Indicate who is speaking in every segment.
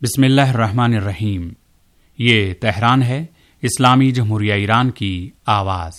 Speaker 1: बिस्मिल्लाहिर्रहमानिर्रहीम। ये तेहरान है, इस्लामी जमहूरिया ईरान की आवाज़।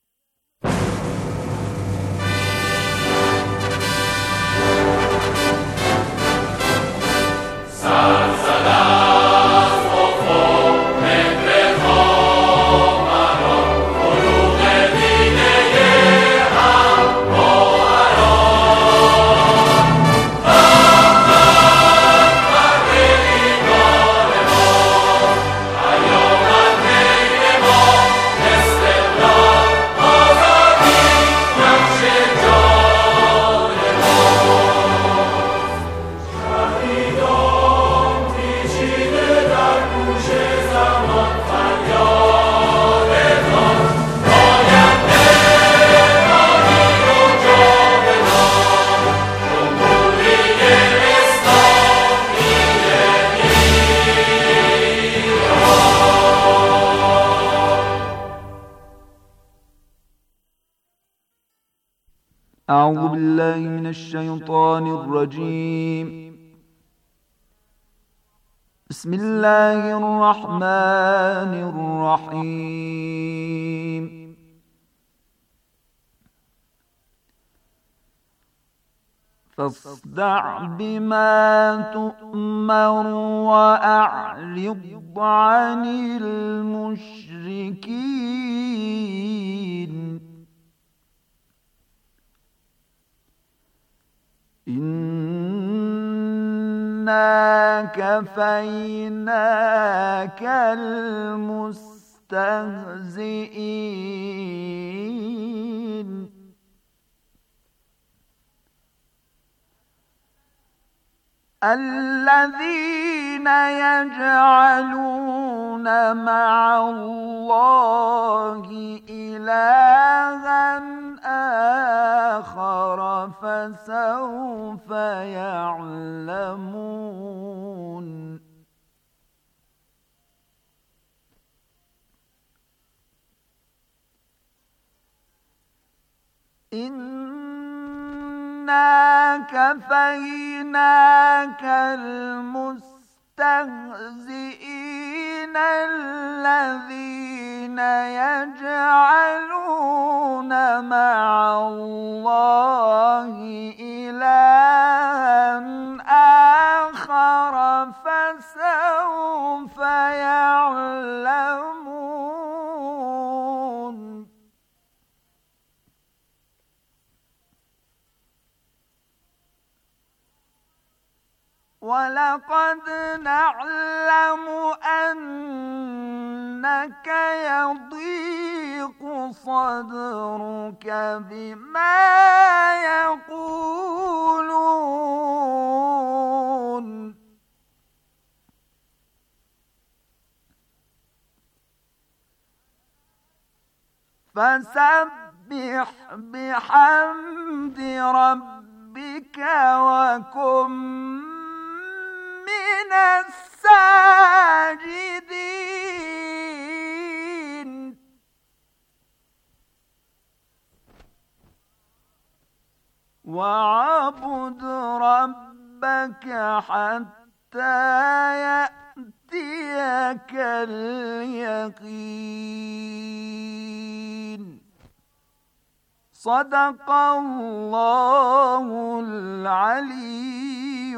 Speaker 2: أعوذ بالله من الشيطان الرجيم. بسم الله الرحمن الرحيم. فاصدع بما تؤمر وأعرض عن المشركين. إنا كفيناك المستهزئين. الذين يجعلون مع الله إلها آخر فسوف يعلمون. إنا كفيناك المستهزئين الذين يجعلون مع الله إلها آخر فسوف يعلمون. ولقد نعلم أنك يضيق صدرك بما يقولون. فسبح بحمد ربك وكن من الساجدين. وعبد ربك حتى يأتيك اليقين. صدق الله العلی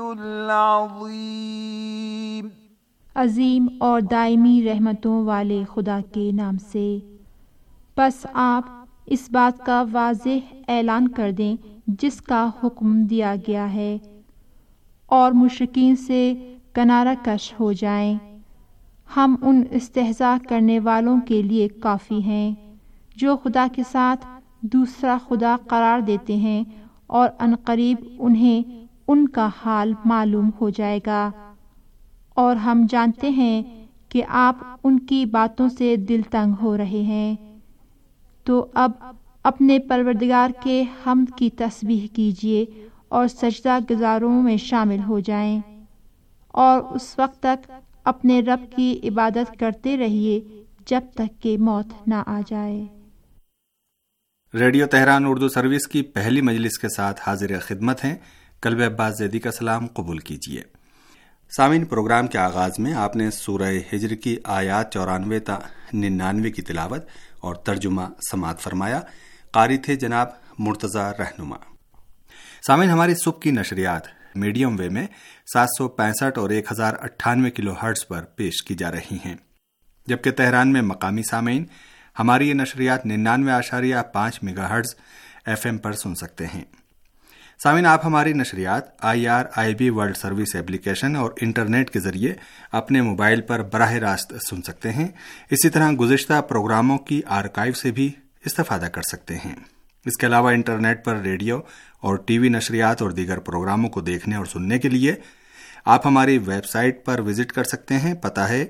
Speaker 2: العظیم.
Speaker 3: अजीम और दायमी रहमतों वाले खुदा के नाम से। बस आप इस बात का वाज़ेह ऐलान कर दें जिसका हुक्म दिया गया है और मुशरिकीन से किनारा कश हो जाएं। हम उन इस्तेहज़ा करने वालों के लिए काफ़ी हैं जो खुदा के साथ दूसरा खुदा करार देते हैं और अनकरीब उन्हें उनका हाल मालूम हो जाएगा। और हम जानते हैं कि आप उनकी बातों से दिल तंग हो रहे हैं। तो अब अपने परवरदिगार के हम्द की तस्बीह कीजिए और सजदा गुजारों में शामिल हो जाएं और उस वक्त तक अपने रब की इबादत करते रहिए जब तक कि मौत ना आ जाए।
Speaker 4: रेडियो तेहरान उर्दू सर्विस की पहली मजलिस के साथ हाजिर खिदमत हैं। कल्ब अब्बास ज़ैदी का सलाम कबूल कीजिए। سامعین، پروگرام کے آغاز میں آپ نے سورہ ہجر کی آیات 94 تا 99 کی تلاوت اور ترجمہ سماعت فرمایا۔ قاری تھے جناب مرتضی رہنما۔ سامعین، ہماری صبح کی نشریات میڈیم ویو میں 765 اور 1098 کلو ہرٹز پر پیش کی جا رہی ہیں، جبکہ تہران میں مقامی سامعین ہماری یہ نشریات 99.5 میگا ہرٹز FM پر سن سکتے ہیں۔ سامعین، آپ ہماری نشریات IRIB ورلڈ سروس ایپلیکیشن اور انٹرنیٹ کے ذریعے اپنے موبائل پر براہ راست سن سکتے ہیں۔ اسی طرح گزشتہ پروگراموں کی آرکائیو سے بھی استفادہ کر سکتے ہیں۔ اس کے علاوہ انٹرنیٹ پر ریڈیو اور ٹی وی نشریات اور دیگر پروگراموں کو دیکھنے اور سننے کے لیے آپ ہماری ویب سائٹ پر وزٹ کر سکتے ہیں۔ پتہ ہے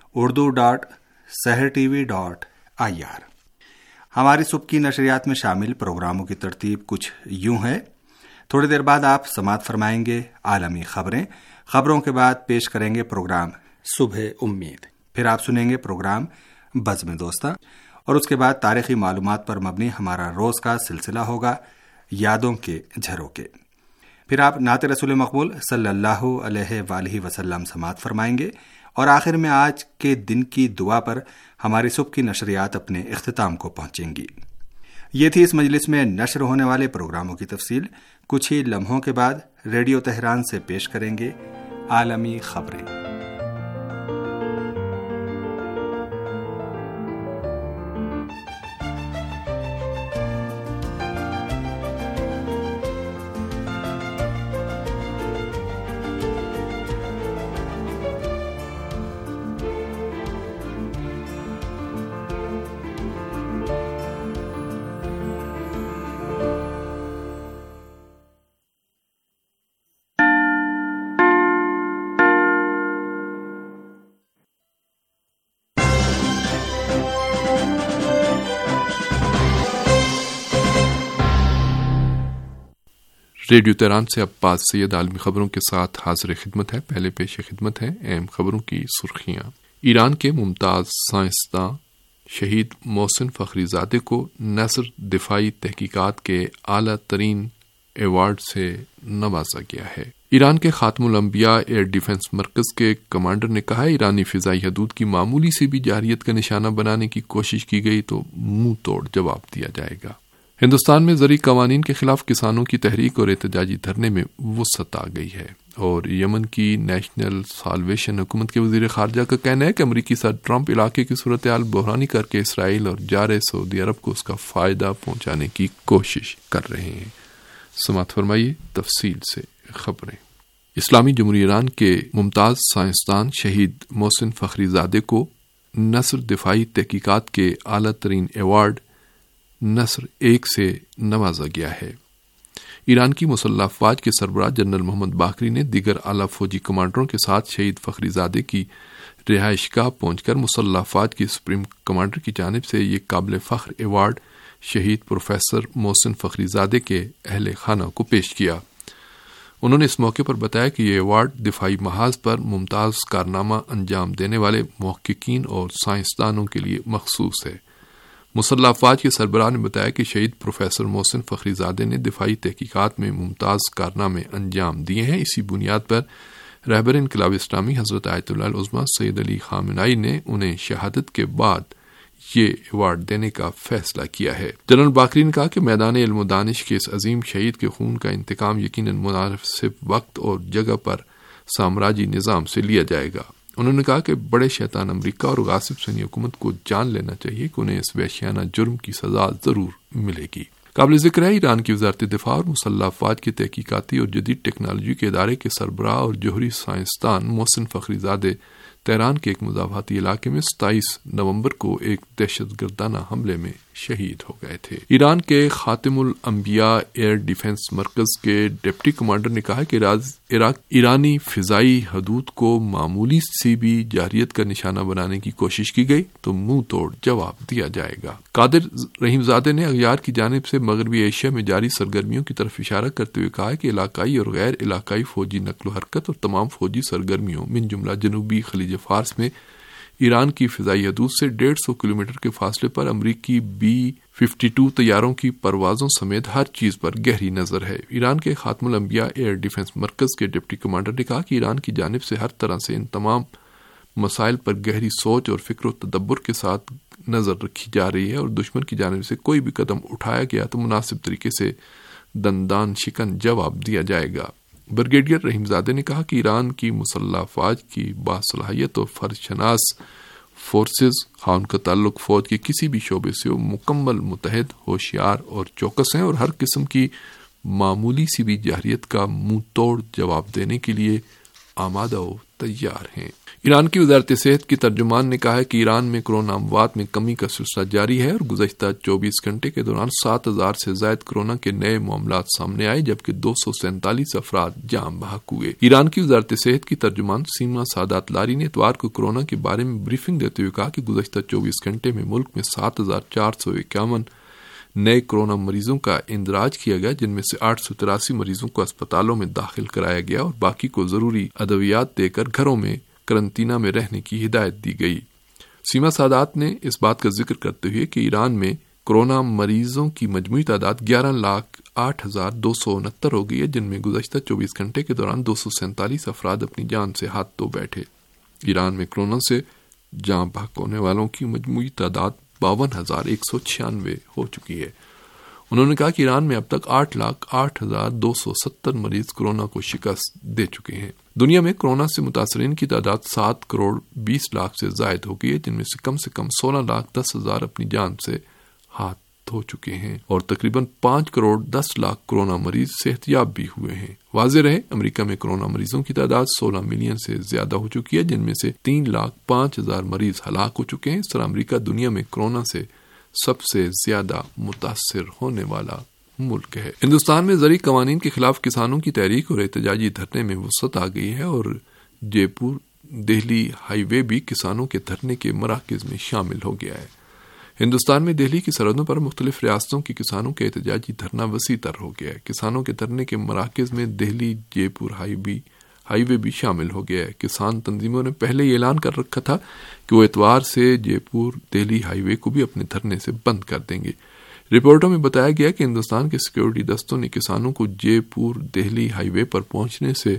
Speaker 4: urdu.sehrtv.ir۔ ہماری صبح کی نشریات میں شامل پروگراموں کی ترتیب کچھ یوں ہے۔ تھوڑی دیر بعد آپ سماعت فرمائیں گے عالمی خبریں، خبروں کے بعد پیش کریں گے پروگرام صبح امید، پھر آپ سنیں گے پروگرام بزم دوستہ، اور اس کے بعد تاریخی معلومات پر مبنی ہمارا روز کا سلسلہ ہوگا یادوں کے جھروکے، پھر آپ نعت رسول مقبول صلی اللہ علیہ وآلہ وسلم سماعت فرمائیں گے، اور آخر میں آج کے دن کی دعا پر ہماری صبح کی نشریات اپنے اختتام کو پہنچیں گی۔ یہ تھی اس مجلس میں نشر ہونے والے پروگراموں کی تفصیل۔ کچھ ہی لمحوں کے بعد ریڈیو تہران سے پیش کریں گے عالمی خبریں۔
Speaker 5: ریڈیو تہران سے عباس سید عالمی خبروں کے ساتھ حاضر خدمت ہے۔ پہلے پیش خدمت ہے اہم خبروں کی سرخیاں۔ ایران کے ممتاز سائنسداں شہید محسن فخری زادے کو نثر دفاعی تحقیقات کے اعلیٰ ترین ایوارڈ سے نوازا گیا ہے۔ ایران کے خاتم الانبیاء ایئر ڈیفنس مرکز کے کمانڈر نے کہا ہے ایرانی فضائی حدود کی معمولی سے بھی جارحیت کا نشانہ بنانے کی کوشش کی گئی تو منہ توڑ جواب دیا جائے گا۔ ہندوستان میں زرعی قوانین کے خلاف کسانوں کی تحریک اور احتجاجی دھرنے میں وسعت آ گئی ہے، اور یمن کی نیشنل سالویشن حکومت کے وزیر خارجہ کا کہنا ہے کہ امریکی صدر ٹرمپ علاقے کی صورتحال بحرانی کر کے اسرائیل اور جار سعودی عرب کو اس کا فائدہ پہنچانے کی کوشش کر رہے ہیں۔ سماعت فرمائیے تفصیل سے خبریں۔ اسلامی جمہوریہ ایران کے ممتاز سائنسدان شہید محسن فخری زادے کو نثر دفاعی تحقیقات کے اعلیٰ ترین ایوارڈ نثر 1 سے نوازا گیا ہے۔ ایران کی مسلح افواج کے سربراہ جنرل محمد باقری نے دیگر اعلیٰ فوجی کمانڈروں کے ساتھ شہید فخری زادے کی رہائش گاہ پہنچ کر مسلح افواج کے سپریم کمانڈر کی جانب سے یہ قابل فخر ایوارڈ شہید پروفیسر محسن فخری زادے کے اہل خانہ کو پیش کیا۔ انہوں نے اس موقع پر بتایا کہ یہ ایوارڈ دفاعی محاذ پر ممتاز کارنامہ انجام دینے والے محققین اور سائنسدانوں کے لیے مخصوص ہے۔ مسلح افواج کے سربراہ نے بتایا کہ شہید پروفیسر محسن فخری زادے نے دفاعی تحقیقات میں ممتاز کارنامے انجام دیے ہیں۔ اسی بنیاد پر رہبر انقلاب اسلامی حضرت آیت اللہ العظمیٰ سید علی خامنہئی نے انہیں شہادت کے بعد یہ ایوارڈ دینے کا فیصلہ کیا ہے۔ جنرل باقری نے کہا کہ میدان علم و دانش کے اس عظیم شہید کے خون کا انتقام یقیناً مناسب وقت اور جگہ پر سامراجی نظام سے لیا جائے گا۔ انہوں نے کہا کہ بڑے شیطان امریکہ اور غاصب صہیونی حکومت کو جان لینا چاہیے کہ انہیں اس وحشیانہ جرم کی سزا ضرور ملے گی۔ قابل ذکر ہے ایران کی وزارت دفاع اور مسلح افواج کے تحقیقاتی اور جدید ٹیکنالوجی کے ادارے کے سربراہ اور جوہری سائنسدان محسن فخری زادے تہران کے ایک مضافاتی علاقے میں 27 نومبر کو ایک دہشت گردانہ حملے میں شہید ہو گئے تھے۔ ایران کے خاتم الانبیاء ایئر ڈیفنس مرکز کے ڈپٹی کمانڈر نے کہا کہ ایرانی فضائی حدود کو معمولی سی بھی جارحیت کا نشانہ بنانے کی کوشش کی گئی تو منہ توڑ جواب دیا جائے گا۔ قادر رحیم زادے نے اغیار کی جانب سے مغربی ایشیا میں جاری سرگرمیوں کی طرف اشارہ کرتے ہوئے کہا کہ علاقائی اور غیر علاقائی فوجی نقل و حرکت اور تمام فوجی سرگرمیوں من جملہ جنوبی خلیج فارس میں ایران کی فضائی حدود سے 150 کلومیٹر کے فاصلے پر امریکی B-52 طیاروں کی پروازوں سمیت ہر چیز پر گہری نظر ہے۔ ایران کے خاتم الانبیاء ایئر ڈیفنس مرکز کے ڈپٹی کمانڈر نے کہا کہ ایران کی جانب سے ہر طرح سے ان تمام مسائل پر گہری سوچ اور فکر و تدبر کے ساتھ نظر رکھی جا رہی ہے اور دشمن کی جانب سے کوئی بھی قدم اٹھایا گیا تو مناسب طریقے سے دندان شکن جواب دیا جائے گا۔ بریگیڈیئر رحیم زادے نے کہا کہ ایران کی مسلح افواج کی باصلاحیت اور فرض شناس فورسز، خواہ ان کا تعلق فوج کے کسی بھی شعبے سے مکمل متحد، ہوشیار اور چوکس ہیں اور ہر قسم کی معمولی سی بھی جارحیت کا منہ توڑ جواب دینے کے لیے آمادہ و تیار ہیں۔ ایران کی وزارت صحت کی ترجمان نے کہا ہے کہ ایران میں کرونا اموات میں کمی کا سلسلہ جاری ہے اور گزشتہ 24 گھنٹے کے دوران 7000 سے زائد کورونا کے نئے معاملات سامنے آئے جبکہ 247 افراد جاں بحق ہوئے۔ ایران کی وزارت صحت کی ترجمان سیما سادات لاری نے اتوار کو کورونا کے بارے میں بریفنگ دیتے ہوئے کہا کہ گزشتہ 24 گھنٹے میں ملک میں 7451 نئے کورونا مریضوں کا اندراج کیا گیا، جن میں سے 883 مریضوں کو اسپتالوں میں داخل کرایا گیا اور باقی کو ضروری ادویات دے کر گھروں میں قرنطینہ میں رہنے کی ہدایت دی گئی۔ سیما سادات نے اس بات کا ذکر کرتے ہوئے کہ ایران میں کورونا مریضوں کی مجموعی تعداد 11,08,269 ہو گئی ہے، جن میں گزشتہ 24 گھنٹے کے دوران 247 افراد اپنی جان سے ہاتھ دھو بیٹھے۔ ایران میں کورونا سے جاں بحق ہونے والوں کی مجموعی تعداد 52,196 ہو چکی ہے۔ انہوں نے کہا کہ ایران میں اب تک 8,08,270 مریض کورونا کو شکست دے چکے ہیں۔ دنیا میں کورونا سے متاثرین کی تعداد 7,20,00,000 سے زائد ہو گئی ہے، جن میں سے کم 16,10,000 اپنی جان سے ہاتھ دھو چکے ہیں اور تقریباً 5,10,00,000 کورونا مریض صحت یاب بھی ہوئے ہیں۔ واضح رہے، امریکہ میں کورونا مریضوں کی تعداد 16 ملین سے زیادہ ہو چکی ہے، جن میں سے 3,05,000 مریض ہلاک ہو چکے ہیں۔ اس طرح امریکہ دنیا میں کورونا سے سب سے زیادہ متاثر ہونے والا ملک ہے۔ ہندوستان میں زرعی قوانین کے خلاف کسانوں کی تحریک اور احتجاجی دھرنے میں وسعت آ گئی ہے اور جے پور دہلی ہائی وے بھی کسانوں کے دھرنے کے مراکز میں شامل ہو گیا ہے۔ ہندوستان میں دہلی کی سرحدوں پر مختلف ریاستوں کے کسانوں کے احتجاجی دھرنا وسیع تر ہو گیا ہے۔ کسانوں کے دھرنے کے مراکز میں دہلی جے پور ہائی وے بھی شامل ہو گیا ہے۔ کسان تنظیموں نے پہلے یہ اعلان کر رکھا تھا کہ وہ اتوار سے جے پور دہلی ہائی وے کو بھی اپنے دھرنے سے بند کر دیں گے۔ رپورٹوں میں بتایا گیا کہ ہندوستان کے سیکورٹی دستوں نے کسانوں کو جے پور دہلی ہائی وے پر پہنچنے سے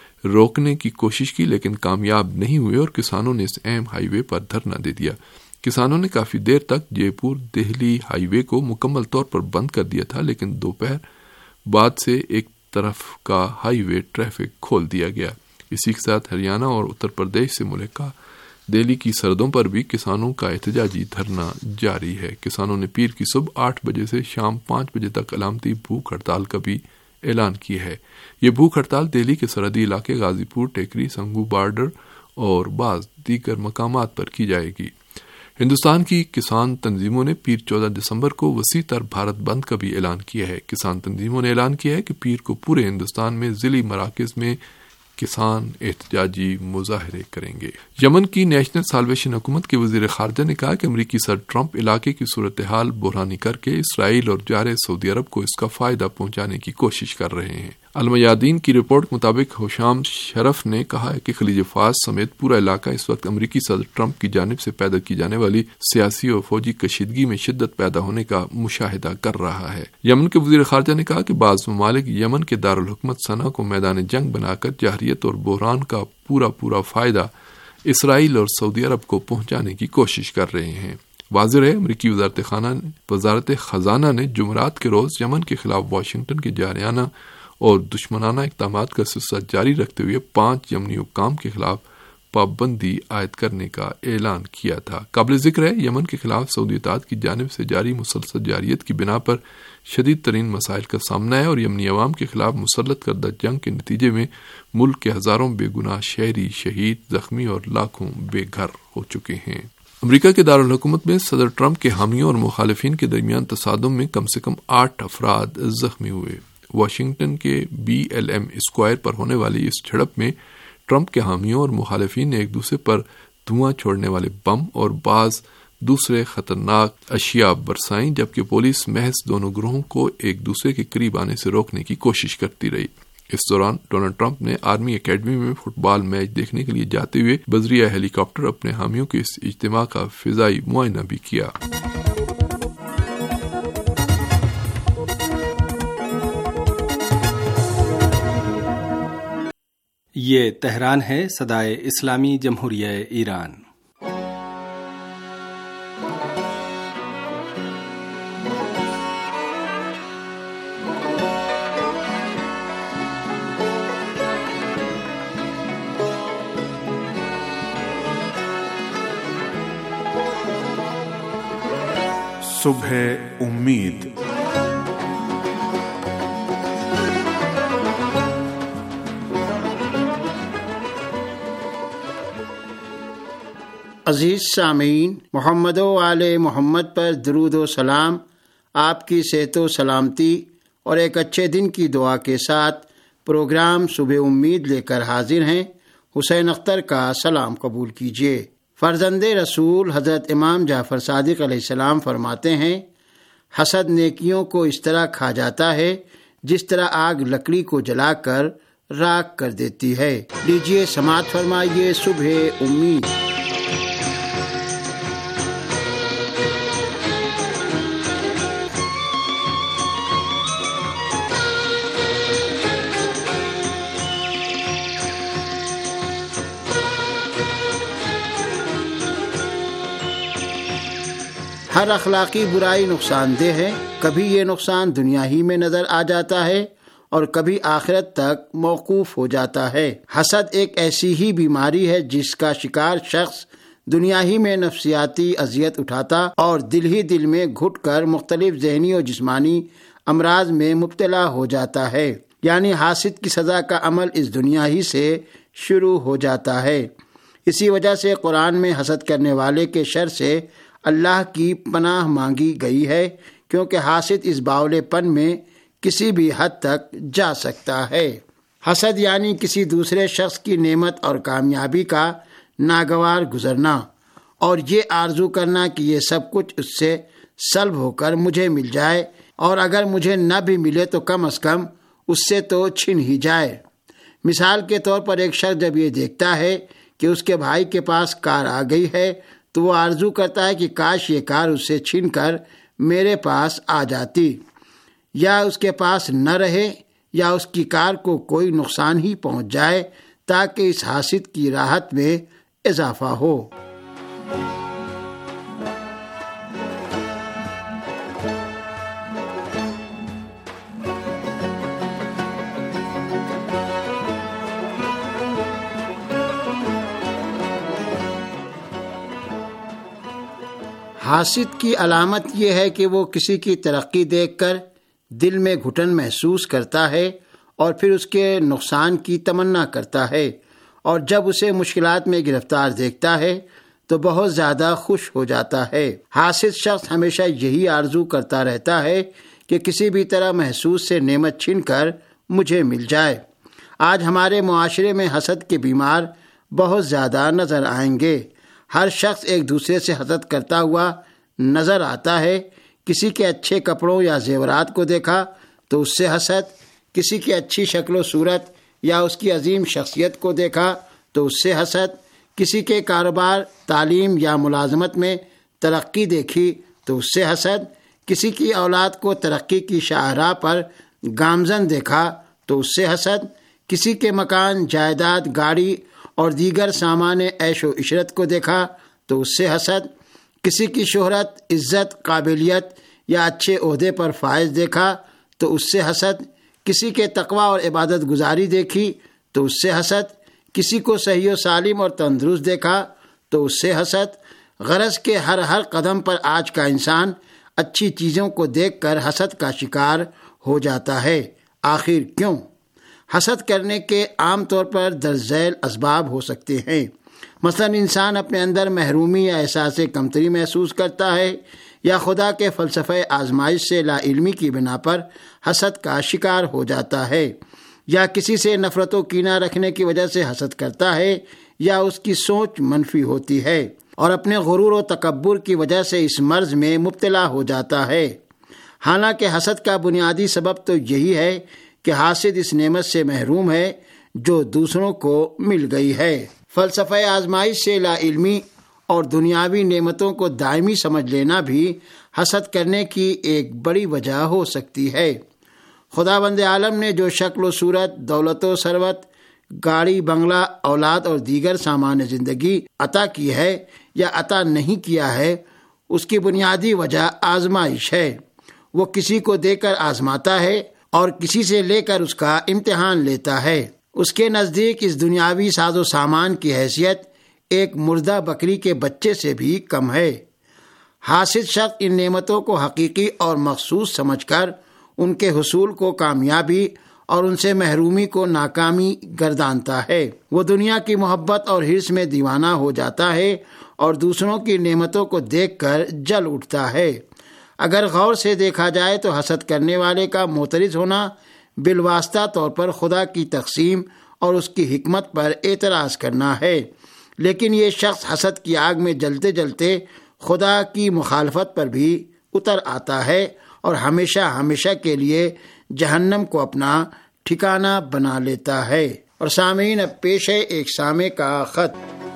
Speaker 5: روکنے کی کوشش کی لیکن کامیاب نہیں ہوئے اور کسانوں نے اس اہم ہائی وے پر دھرنا دے دیا۔ کسانوں نے کافی دیر تک جے پور دہلی ہائی وے کو مکمل طور پر بند کر دیا تھا لیکن دوپہر بعد سے ایک طرف کا ہائی وے ٹریفک کھول دیا گیا۔ اسی کے ساتھ ہریانہ اور اتر پردیش سے ملکہ دہلی کی سرحدوں پر بھی کسانوں کا احتجاجی دھرنا جاری ہے۔ کسانوں نے پیر کی صبح 8 بجے سے شام 5 بجے تک علامتی بھوک ہڑتال کا بھی اعلان کیا ہے۔ یہ بھوک ہڑتال دہلی کے سرحدی علاقے غازی پور، ٹیکری، سنگھو بارڈر اور بعض دیگر مقامات پر کی جائے گی۔ ہندوستان کی کسان تنظیموں نے پیر 14 دسمبر کو وسیع تر بھارت بند کا بھی اعلان کیا ہے۔ کسان تنظیموں نے اعلان کیا ہے کہ پیر کو پورے ہندوستان میں ضلعی مراکز میں کسان احتجاجی مظاہرے کریں گے۔ یمن کی نیشنل سالویشن حکومت کے وزیر خارجہ نے کہا کہ امریکی صدر ٹرمپ علاقے کی صورتحال بحرانی کر کے اسرائیل اور جار سعودی عرب کو اس کا فائدہ پہنچانے کی کوشش کر رہے ہیں۔ المیادین کی رپورٹ کے مطابق حشام شرف نے کہا ہے کہ خلیج فارس سمیت پورا علاقہ اس وقت امریکی صدر ٹرمپ کی جانب سے پیدا کی جانے والی سیاسی اور فوجی کشیدگی میں شدت پیدا ہونے کا مشاہدہ کر رہا ہے۔ یمن کے وزیر خارجہ نے کہا کہ بعض ممالک یمن کے دارالحکومت صنعا کو میدان جنگ بنا کر جارحیت اور بحران کا پورا فائدہ اسرائیل اور سعودی عرب کو پہنچانے کی کوشش کر رہے ہیں۔ واضح ہے، امریکی وزارت خزانہ نے جمعرات کے روز یمن کے خلاف واشنگٹن کے جارحانہ اور دشمنانہ اقدامات کا سلسلہ جاری رکھتے ہوئے 5 یمنی حکام کے خلاف پابندی عائد کرنے کا اعلان کیا تھا۔ قابل ذکر ہے، یمن کے خلاف سعودی اتحاد کی جانب سے جاری مسلسل جارحیت کی بنا پر شدید ترین مسائل کا سامنا ہے اور یمنی عوام کے خلاف مسلط کردہ جنگ کے نتیجے میں ملک کے ہزاروں بے گناہ شہری شہید، زخمی اور لاکھوں بے گھر ہو چکے ہیں۔ امریکہ کے دارالحکومت میں صدر ٹرمپ کے حامیوں اور مخالفین کے درمیان تصادم میں کم سے کم 8 افراد زخمی ہوئے۔ واشنگٹن کے BLM اسکوائر پر ہونے والی اس جھڑپ میں ٹرمپ کے حامیوں اور مخالفین نے ایک دوسرے پر دھواں چھوڑنے والے بم اور بعض دوسرے خطرناک اشیاء برسائیں جبکہ پولیس محض دونوں گروہوں کو ایک دوسرے کے قریب آنے سے روکنے کی کوشش کرتی رہی۔ اس دوران ڈونلڈ ٹرمپ نے آرمی اکیڈمی میں فٹ بال میچ دیکھنے کے لیے جاتے ہوئے بذریعہ ہیلی کاپٹر اپنے حامیوں کے اس اجتماع کا فضائی معائنہ بھی کیا۔
Speaker 4: یہ تہران ہے، صدائے اسلامی جمہوریہ ایران۔
Speaker 6: صبح امید۔
Speaker 7: عزیز سامعین، محمد و آل محمد پر درود و سلام، آپ کی صحت و سلامتی اور ایک اچھے دن کی دعا کے ساتھ پروگرام صبح امید لے کر حاضر ہیں۔ حسین اختر کا سلام قبول کیجیے۔ فرزند رسول حضرت امام جعفر صادق علیہ السلام فرماتے ہیں، حسد نیکیوں کو اس طرح کھا جاتا ہے جس طرح آگ لکڑی کو جلا کر راکھ کر دیتی ہے۔ لیجیے سماعت فرمائیے صبح امید۔ ہر اخلاقی برائی نقصان دہ ہے۔ کبھی یہ نقصان دنیا ہی میں نظر آ جاتا ہے اور کبھی آخرت تک موقوف ہو جاتا ہے۔ حسد ایک ایسی ہی بیماری ہے جس کا شکار شخص دنیا ہی میں نفسیاتی اذیت اٹھاتا اور دل ہی دل میں گھٹ کر مختلف ذہنی اور جسمانی امراض میں مبتلا ہو جاتا ہے۔ یعنی حاسد کی سزا کا عمل اس دنیا ہی سے شروع ہو جاتا ہے۔ اسی وجہ سے قرآن میں حسد کرنے والے کے شر سے اللہ کی پناہ مانگی گئی ہے، کیونکہ حاسد اس باولے پن میں کسی بھی حد تک جا سکتا ہے۔ حسد یعنی کسی دوسرے شخص کی نعمت اور کامیابی کا ناگوار گزرنا اور یہ آرزو کرنا کہ یہ سب کچھ اس سے سلب ہو کر مجھے مل جائے، اور اگر مجھے نہ بھی ملے تو کم از کم اس سے تو چھن ہی جائے۔ مثال کے طور پر ایک شخص جب یہ دیکھتا ہے کہ اس کے بھائی کے پاس کار آ گئی ہے تو وہ آرزو کرتا ہے کہ کاش یہ کار اس سے چھین کر میرے پاس آ جاتی، یا اس کے پاس نہ رہے، یا اس کی کار کو کوئی نقصان ہی پہنچ جائے تاکہ اس حاسد کی راحت میں اضافہ ہو۔ حاسد کی علامت یہ ہے کہ وہ کسی کی ترقی دیکھ کر دل میں گھٹن محسوس کرتا ہے اور پھر اس کے نقصان کی تمنا کرتا ہے، اور جب اسے مشکلات میں گرفتار دیکھتا ہے تو بہت زیادہ خوش ہو جاتا ہے۔ حاسد شخص ہمیشہ یہی آرزو کرتا رہتا ہے کہ کسی بھی طرح محسوس سے نعمت چھین کر مجھے مل جائے۔ آج ہمارے معاشرے میں حسد کے بیمار بہت زیادہ نظر آئیں گے۔ ہر شخص ایک دوسرے سے حسد کرتا ہوا نظر آتا ہے۔ کسی کے اچھے کپڑوں یا زیورات کو دیکھا تو اس سے حسد، کسی کی اچھی شکل و صورت یا اس کی عظیم شخصیت کو دیکھا تو اس سے حسد، کسی کے کاروبار، تعلیم یا ملازمت میں ترقی دیکھی تو اس سے حسد، کسی کی اولاد کو ترقی کی شاہراہ پر گامزن دیکھا تو اس سے حسد، کسی کے مکان، جائیداد، گاڑی اور دیگر سامان عیش و عشرت کو دیکھا تو اس سے حسد، کسی کی شہرت، عزت، قابلیت یا اچھے عہدے پر فائز دیکھا تو اس سے حسد، کسی کے تقوی اور عبادت گزاری دیکھی تو اس سے حسد، کسی کو صحیح و سالم اور تندرست دیکھا تو اس سے حسد۔ غرض کے ہر قدم پر آج کا انسان اچھی چیزوں کو دیکھ کر حسد کا شکار ہو جاتا ہے۔ آخر کیوں؟ حسد کرنے کے عام طور پر درج ذیل اسباب ہو سکتے ہیں۔ مثلا انسان اپنے اندر محرومی یا احساس کمتری محسوس کرتا ہے، یا خدا کے فلسفہ آزمائش سے لا علمی کی بنا پر حسد کا شکار ہو جاتا ہے، یا کسی سے نفرت و کینہ رکھنے کی وجہ سے حسد کرتا ہے، یا اس کی سوچ منفی ہوتی ہے اور اپنے غرور و تکبر کی وجہ سے اس مرض میں مبتلا ہو جاتا ہے۔ حالانکہ حسد کا بنیادی سبب تو یہی ہے کہ حاسد اس نعمت سے محروم ہے جو دوسروں کو مل گئی ہے۔ فلسفہ آزمائش سے لا علمی اور دنیاوی نعمتوں کو دائمی سمجھ لینا بھی حسد کرنے کی ایک بڑی وجہ ہو سکتی ہے۔ خداوند عالم نے جو شکل و صورت، دولت و ثروت، گاڑی، بنگلہ، اولاد اور دیگر سامان زندگی عطا کی ہے یا عطا نہیں کیا ہے، اس کی بنیادی وجہ آزمائش ہے۔ وہ کسی کو دے کر آزماتا ہے اور کسی سے لے کر اس کا امتحان لیتا ہے۔ اس کے نزدیک اس دنیاوی ساز و سامان کی حیثیت ایک مردہ بکری کے بچے سے بھی کم ہے۔ حاسد شخص ان نعمتوں کو حقیقی اور مخصوص سمجھ کر ان کے حصول کو کامیابی اور ان سے محرومی کو ناکامی گردانتا ہے۔ وہ دنیا کی محبت اور حرص میں دیوانہ ہو جاتا ہے اور دوسروں کی نعمتوں کو دیکھ کر جل اٹھتا ہے۔ اگر غور سے دیکھا جائے تو حسد کرنے والے کا معترض ہونا بالواسطہ طور پر خدا کی تقسیم اور اس کی حکمت پر اعتراض کرنا ہے، لیکن یہ شخص حسد کی آگ میں جلتے جلتے خدا کی مخالفت پر بھی اتر آتا ہے اور ہمیشہ ہمیشہ کے لیے جہنم کو اپنا ٹھکانہ بنا لیتا ہے۔ اور سامعین، اب پیش ہے ایک سامع کا خط۔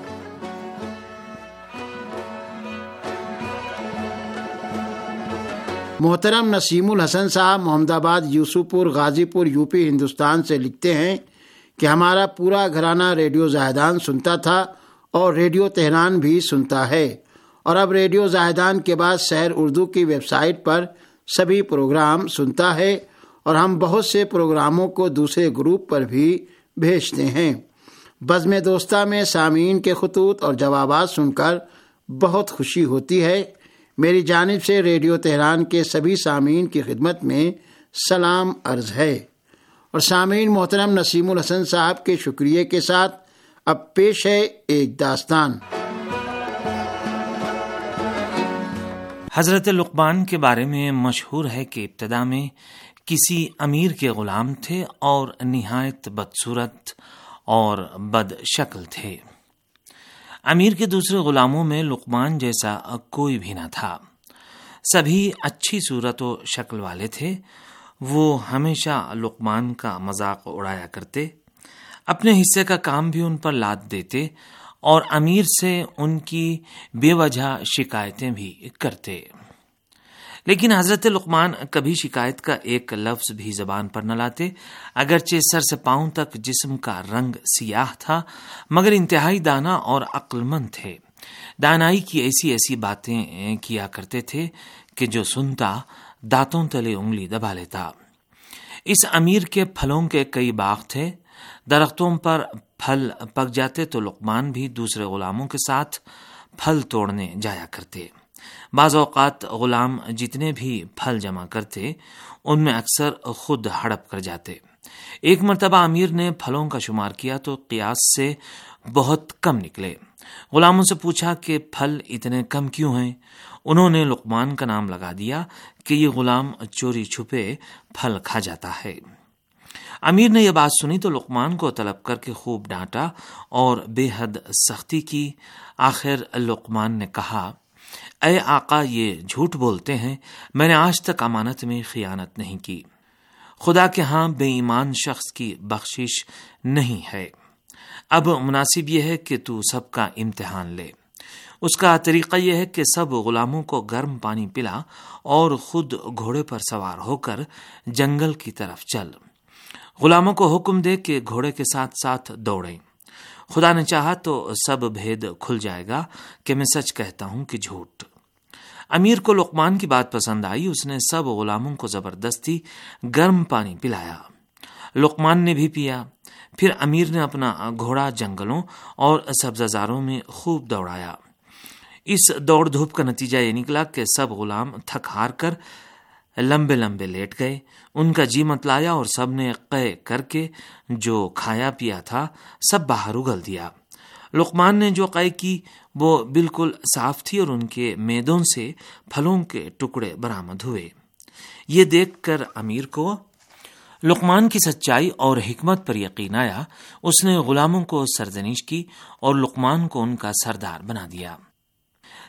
Speaker 7: محترم نسیم الحسن صاحب محمد آباد یوسف پور غازی پور یوپی ہندوستان سے لکھتے ہیں کہ ہمارا پورا گھرانہ ریڈیو زاہدان سنتا تھا اور ریڈیو تہران بھی سنتا ہے، اور اب ریڈیو زاہدان کے بعد سحر اردو کی ویب سائٹ پر سبھی پروگرام سنتا ہے، اور ہم بہت سے پروگراموں کو دوسرے گروپ پر بھی بھیجتے ہیں۔ بزم دوستہ میں سامعین کے خطوط اور جوابات سن کر بہت خوشی ہوتی ہے۔ میری جانب سے ریڈیو تہران کے سبھی سامعین کی خدمت میں سلام عرض ہے۔ اور سامعین محترم نسیم الحسن صاحب کے شکریہ کے ساتھ اب پیش ہے ایک داستان۔
Speaker 8: حضرت لقمان کے بارے میں مشہور ہے کہ ابتدا میں کسی امیر کے غلام تھے اور نہایت بدصورت اور بد شکل تھے۔ امیر کے دوسرے غلاموں میں لقمان جیسا کوئی بھی نہ تھا۔ سبھی اچھی صورت و شکل والے تھے۔ وہ ہمیشہ لقمان کا مذاق اڑایا کرتے، اپنے حصے کا کام بھی ان پر لاد دیتے اور امیر سے ان کی بے وجہ شکایتیں بھی کرتے۔ لیکن حضرت لقمان کبھی شکایت کا ایک لفظ بھی زبان پر نہ لاتے، اگرچہ سر سے پاؤں تک جسم کا رنگ سیاہ تھا، مگر انتہائی دانا اور عقل مند تھے۔ دانائی کی ایسی ایسی باتیں کیا کرتے تھے کہ جو سنتا دانتوں تلے انگلی دبا لیتا۔ اس امیر کے پھلوں کے کئی باغ تھے۔ درختوں پر پھل پک جاتے تو لقمان بھی دوسرے غلاموں کے ساتھ پھل توڑنے جایا کرتے۔ بعض اوقات غلام جتنے بھی پھل جمع کرتے ان میں اکثر خود ہڑپ کر جاتے۔ ایک مرتبہ امیر نے پھلوں کا شمار کیا تو قیاس سے بہت کم نکلے۔ غلاموں سے پوچھا کہ پھل اتنے کم کیوں ہیں؟ انہوں نے لقمان کا نام لگا دیا کہ یہ غلام چوری چھپے پھل کھا جاتا ہے۔ امیر نے یہ بات سنی تو لقمان کو طلب کر کے خوب ڈانٹا اور بے حد سختی کی۔ آخر لقمان نے کہا، اے آقا، یہ جھوٹ بولتے ہیں، میں نے آج تک امانت میں خیانت نہیں کی۔ خدا کے ہاں بے ایمان شخص کی بخشش نہیں ہے۔ اب مناسب یہ ہے کہ تو سب کا امتحان لے۔ اس کا طریقہ یہ ہے کہ سب غلاموں کو گرم پانی پلا اور خود گھوڑے پر سوار ہو کر جنگل کی طرف چل۔ غلاموں کو حکم دے کہ گھوڑے کے ساتھ ساتھ دوڑیں۔ خدا نے چاہا تو سب بھید کھل جائے گا کہ میں سچ کہتا ہوں کہ جھوٹ۔ امیر کو لقمان کی بات پسند آئی۔ اس نے سب غلاموں کو زبردستی گرم پانی پلایا۔ لقمان نے بھی پیا۔ پھر امیر نے اپنا گھوڑا جنگلوں اور سبززاروں میں خوب دوڑایا۔ اس دوڑ دھوپ کا نتیجہ یہ نکلا کہ سب غلام تھک ہار کر لمبے لمبے لیٹ گئے۔ ان کا جی متلایا اور سب نے قے کر کے جو کھایا پیا تھا سب باہر اگل دیا۔ لقمان نے جو قے کی وہ بالکل صاف تھی اور ان کے میدوں سے پھلوں کے ٹکڑے برآمد ہوئے۔ یہ دیکھ کر امیر کو لقمان کی سچائی اور حکمت پر یقین آیا۔ اس نے غلاموں کو سرزنش کی اور لقمان کو ان کا سردار بنا دیا۔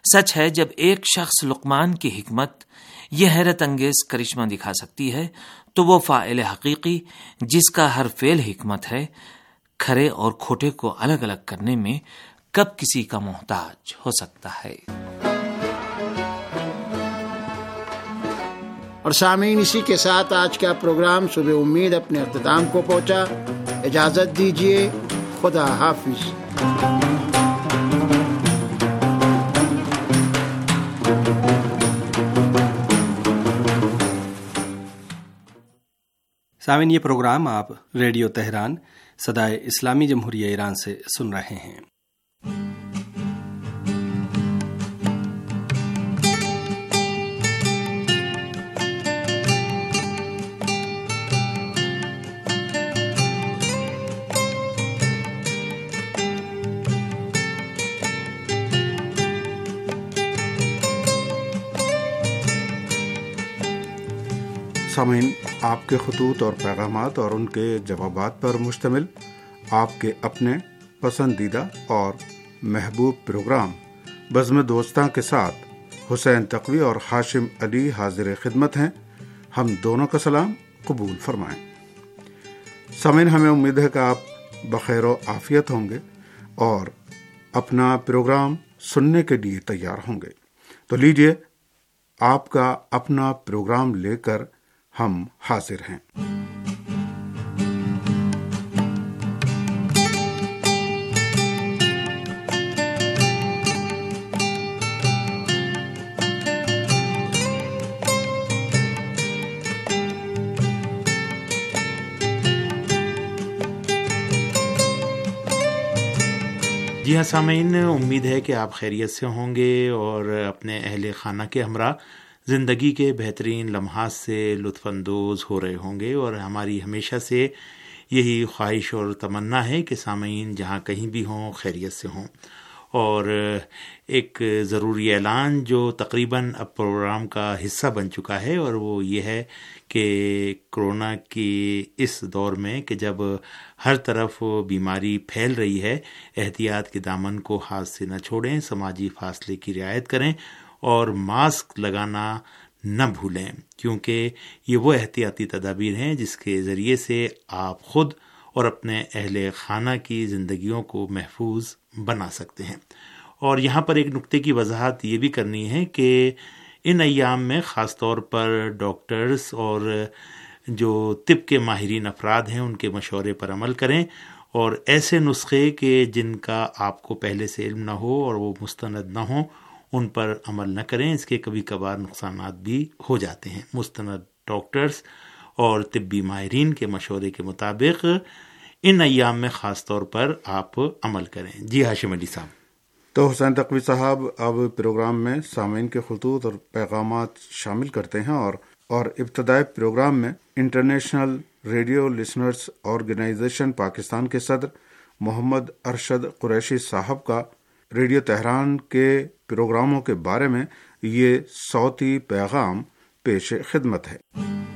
Speaker 8: سچ ہے جب ایک شخص لقمان کی حکمت یہ حیرت انگیز کرشمہ دکھا سکتی ہے تو وہ فاعل حقیقی جس کا ہر فعل حکمت ہے کھرے اور کھوٹے کو الگ الگ کرنے میں کب کسی کا محتاج ہو سکتا ہے۔
Speaker 7: اور سامعین، اسی کے ساتھ آج کا پروگرام صبح امید اپنے اختتام کو پہنچا۔ اجازت دیجیے، خدا حافظ۔
Speaker 4: سامعین، یہ پروگرام آپ ریڈیو تہران صدائے اسلامی جمہوریہ ایران سے سن رہے ہیں۔
Speaker 6: سامعین، آپ کے خطوط اور پیغامات اور ان کے جوابات پر مشتمل آپ کے اپنے پسندیدہ اور محبوب پروگرام بزم دوستاں کے ساتھ حسین تقوی اور ہاشم علی حاضر خدمت ہیں۔ ہم دونوں کا سلام قبول فرمائیں۔ سامعین، ہمیں امید ہے کہ آپ بخیر و عافیت ہوں گے اور اپنا پروگرام سننے کے لیے تیار ہوں گے۔ تو لیجئے آپ کا اپنا پروگرام لے کر ہم حاضر ہیں۔
Speaker 9: جی ہاں سامعین، امید ہے کہ آپ خیریت سے ہوں گے اور اپنے اہل خانہ کے ہمراہ زندگی کے بہترین لمحات سے لطف اندوز ہو رہے ہوں گے، اور ہماری ہمیشہ سے یہی خواہش اور تمنا ہے کہ سامعین جہاں کہیں بھی ہوں خیریت سے ہوں۔ اور ایک ضروری اعلان جو تقریباً اب پروگرام کا حصہ بن چکا ہے، اور وہ یہ ہے کہ کرونا کی اس دور میں کہ جب ہر طرف بیماری پھیل رہی ہے، احتیاط کے دامن کو ہاتھ سے نہ چھوڑیں، سماجی فاصلے کی رعایت کریں اور ماسک لگانا نہ بھولیں، کیونکہ یہ وہ احتیاطی تدابیر ہیں جس کے ذریعے سے آپ خود اور اپنے اہل خانہ کی زندگیوں کو محفوظ بنا سکتے ہیں۔ اور یہاں پر ایک نکتے کی وضاحت یہ بھی کرنی ہے کہ ان ایام میں خاص طور پر ڈاکٹرز اور جو طب کے ماہرین افراد ہیں ان کے مشورے پر عمل کریں، اور ایسے نسخے کہ جن کا آپ کو پہلے سے علم نہ ہو اور وہ مستند نہ ہوں ان پر عمل نہ کریں، اس کے کبھی کبھار نقصانات بھی ہو جاتے ہیں۔ مستند ڈاکٹرز اور طبی ماہرین کے مشورے کے مطابق ان ایام میں خاص طور پر آپ عمل کریں۔ جی ہاشم علی صاحب۔
Speaker 6: تو حسین تقوی صاحب، اب پروگرام میں سامعین کے خطوط اور پیغامات شامل کرتے ہیں، اور ابتدائی پروگرام میں international radio listeners organisation Pakistan کے صدر محمد ارشد قریشی صاحب کا ریڈیو تہران کے پروگراموں کے بارے میں یہ صوتی پیغام پیش خدمت ہے۔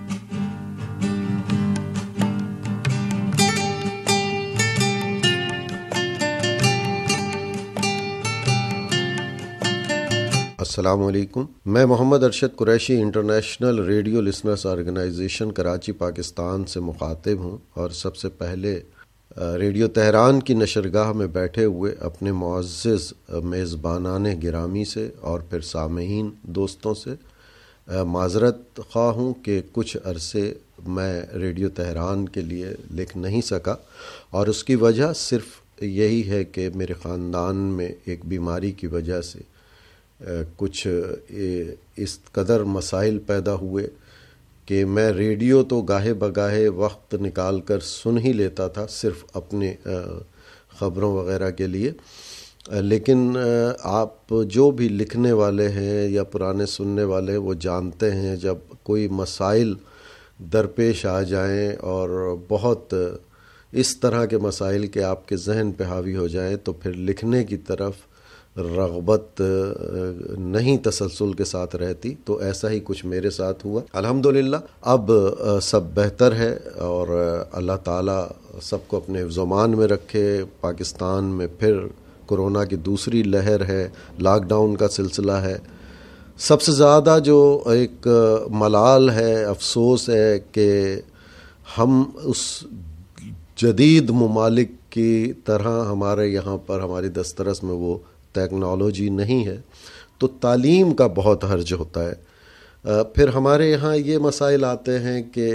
Speaker 10: السلام علیکم، میں Muhammad Arshad Qureshi international radio listeners organisation Karachi Pakistan سے مخاطب ہوں، اور سب سے پہلے ریڈیو تہران کی نشرگاہ میں بیٹھے ہوئے اپنے معزز میزبانان گرامی سے اور پھر سامعین دوستوں سے معذرت خواہ ہوں کہ کچھ عرصے میں ریڈیو تہران کے لیے لکھ نہیں سکا، اور اس کی وجہ صرف یہی ہے کہ میرے خاندان میں ایک بیماری کی وجہ سے کچھ اس قدر مسائل پیدا ہوئے کہ میں ریڈیو تو گاہے بگاہے وقت نکال کر سن ہی لیتا تھا، صرف اپنے خبروں وغیرہ کے لیے، لیکن آپ جو بھی لکھنے والے ہیں یا پرانے سننے والے وہ جانتے ہیں جب کوئی مسائل درپیش آ جائیں اور بہت اس طرح کے مسائل کہ آپ کے ذہن پہ حاوی ہو جائیں تو پھر لکھنے کی طرف رغبت نہیں تسلسل کے ساتھ رہتی، تو ایسا ہی کچھ میرے ساتھ ہوا۔ الحمدللہ اب سب بہتر ہے، اور اللہ تعالیٰ سب کو اپنے حفظ و امان میں رکھے، پاکستان میں پھر کورونا کی دوسری لہر ہے، لاک ڈاؤن کا سلسلہ ہے، سب سے زیادہ جو ایک ملال ہے، افسوس ہے کہ ہم اس جدید ممالک کی طرح ہمارے یہاں پر ہماری دسترس میں وہ ٹیکنالوجی نہیں ہے، تو تعلیم کا بہت حرج ہوتا ہے۔ پھر ہمارے یہاں یہ مسائل آتے ہیں کہ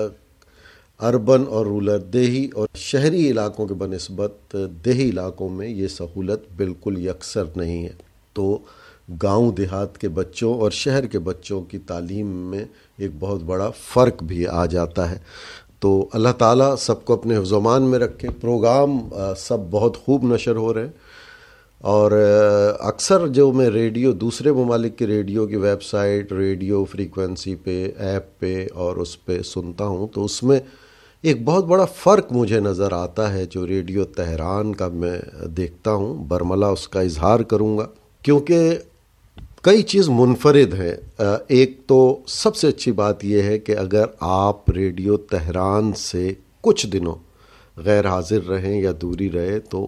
Speaker 10: اربن اور رورل، دیہی اور شہری علاقوں کے بنسبت دیہی علاقوں میں یہ سہولت بالکل یکسر نہیں ہے، تو گاؤں دیہات کے بچوں اور شہر کے بچوں کی تعلیم میں ایک بہت بڑا فرق بھی آ جاتا ہے۔ تو اللہ تعالیٰ سب کو اپنے حفظ و امان میں رکھے۔ پروگرام سب بہت خوب نشر ہو رہے ہیں، اور اکثر جو میں ریڈیو، دوسرے ممالک کے ریڈیو کی ویب سائٹ، ریڈیو فریکوینسی پہ، ایپ پہ اور اس پہ سنتا ہوں، تو اس میں ایک بہت بڑا فرق مجھے نظر آتا ہے جو ریڈیو تہران کا میں دیکھتا ہوں۔ برملا اس کا اظہار کروں گا، کیونکہ کئی چیز منفرد ہیں۔ ایک تو سب سے اچھی بات یہ ہے کہ اگر آپ ریڈیو تہران سے کچھ دنوں غیر حاضر رہیں یا دوری رہے تو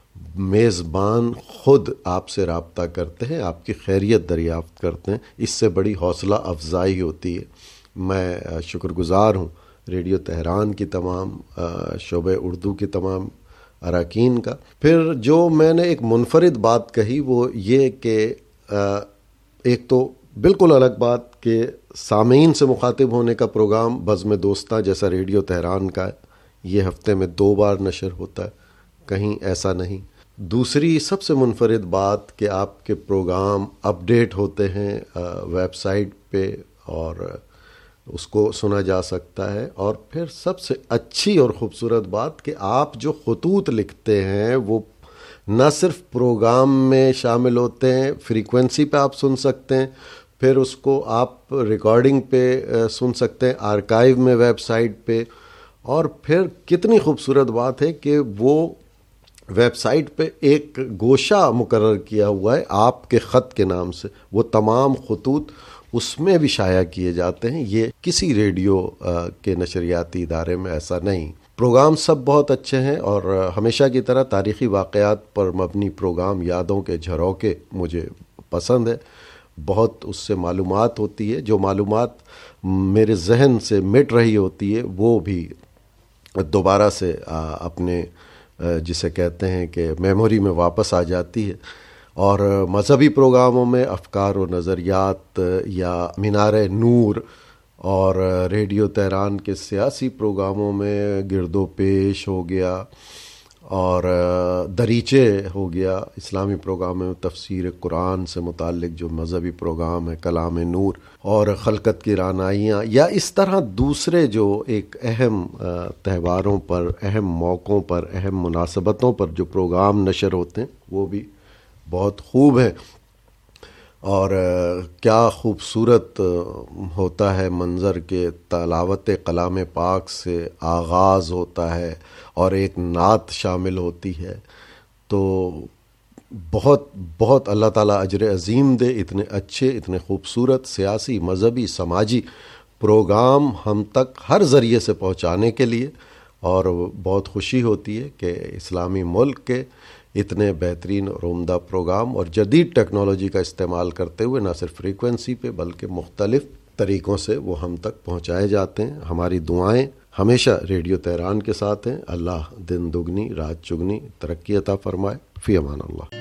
Speaker 10: میزبان خود آپ سے رابطہ کرتے ہیں، آپ کی خیریت دریافت کرتے ہیں، اس سے بڑی حوصلہ افزائی ہوتی ہے۔ میں شکر گزار ہوں ریڈیو تہران کی تمام شعبہ اردو کی تمام اراکین کا۔ پھر جو میں نے ایک منفرد بات کہی وہ یہ کہ ایک تو بالکل الگ بات کہ سامعین سے مخاطب ہونے کا پروگرام بزم دوستاں جیسا ریڈیو تہران کا یہ ہفتے میں 2 بار نشر ہوتا ہے، کہیں ایسا نہیں۔ دوسری سب سے منفرد بات کہ آپ کے پروگرام اپڈیٹ ہوتے ہیں ویب سائٹ پہ اور اس کو سنا جا سکتا ہے۔ اور پھر سب سے اچھی اور خوبصورت بات کہ آپ جو خطوط لکھتے ہیں وہ نہ صرف پروگرام میں شامل ہوتے ہیں، فریکوینسی پہ آپ سن سکتے ہیں، پھر اس کو آپ ریکارڈنگ پہ سن سکتے ہیں، آرکائیو میں ویب سائٹ پہ، اور پھر کتنی خوبصورت بات ہے کہ وہ ویب سائٹ پہ ایک گوشہ مقرر کیا ہوا ہے آپ کے خط کے نام سے، وہ تمام خطوط اس میں بھی شائع کیے جاتے ہیں۔ یہ کسی ریڈیو کے نشریاتی ادارے میں ایسا نہیں۔ پروگرام سب بہت اچھے ہیں، اور ہمیشہ کی طرح تاریخی واقعات پر مبنی پروگرام یادوں کے جھروکے مجھے پسند ہے۔ بہت اس سے معلومات ہوتی ہے، جو معلومات میرے ذہن سے مٹ رہی ہوتی ہے وہ بھی دوبارہ سے اپنے جسے کہتے ہیں کہ میموری میں واپس آ جاتی ہے۔ اور مذہبی پروگراموں میں افکار و نظریات یا مینار نور، اور ریڈیو تہران کے سیاسی پروگراموں میں گرد و پیش ہو گیا اور دریچے ہو گیا، اسلامی پروگرام میں تفسیر قرآن سے متعلق جو مذہبی پروگرام ہے کلام نور، اور خلقت کی رعنائیاں، یا اس طرح دوسرے جو ایک اہم تہواروں پر، اہم موقعوں پر، اہم مناسبتوں پر جو پروگرام نشر ہوتے ہیں وہ بھی بہت خوب ہیں۔ اور کیا خوبصورت ہوتا ہے منظر کے تلاوت کلام پاک سے آغاز ہوتا ہے اور ایک نعت شامل ہوتی ہے، تو بہت بہت اللہ تعالیٰ اجر عظیم دے اتنے اچھے، اتنے خوبصورت سیاسی، مذہبی، سماجی پروگرام ہم تک ہر ذریعے سے پہنچانے کے لیے۔ اور بہت خوشی ہوتی ہے کہ اسلامی ملک کے اتنے بہترین اور عمدہ پروگرام اور جدید ٹیکنالوجی کا استعمال کرتے ہوئے نہ صرف فریکوینسی پہ بلکہ مختلف طریقوں سے وہ ہم تک پہنچائے جاتے ہیں۔ ہماری دعائیں ہمیشہ ریڈیو تہران کے ساتھ ہیں۔ اللہ دن دگنی رات چگنی ترقی عطا فرمائے۔ فی امان اللہ۔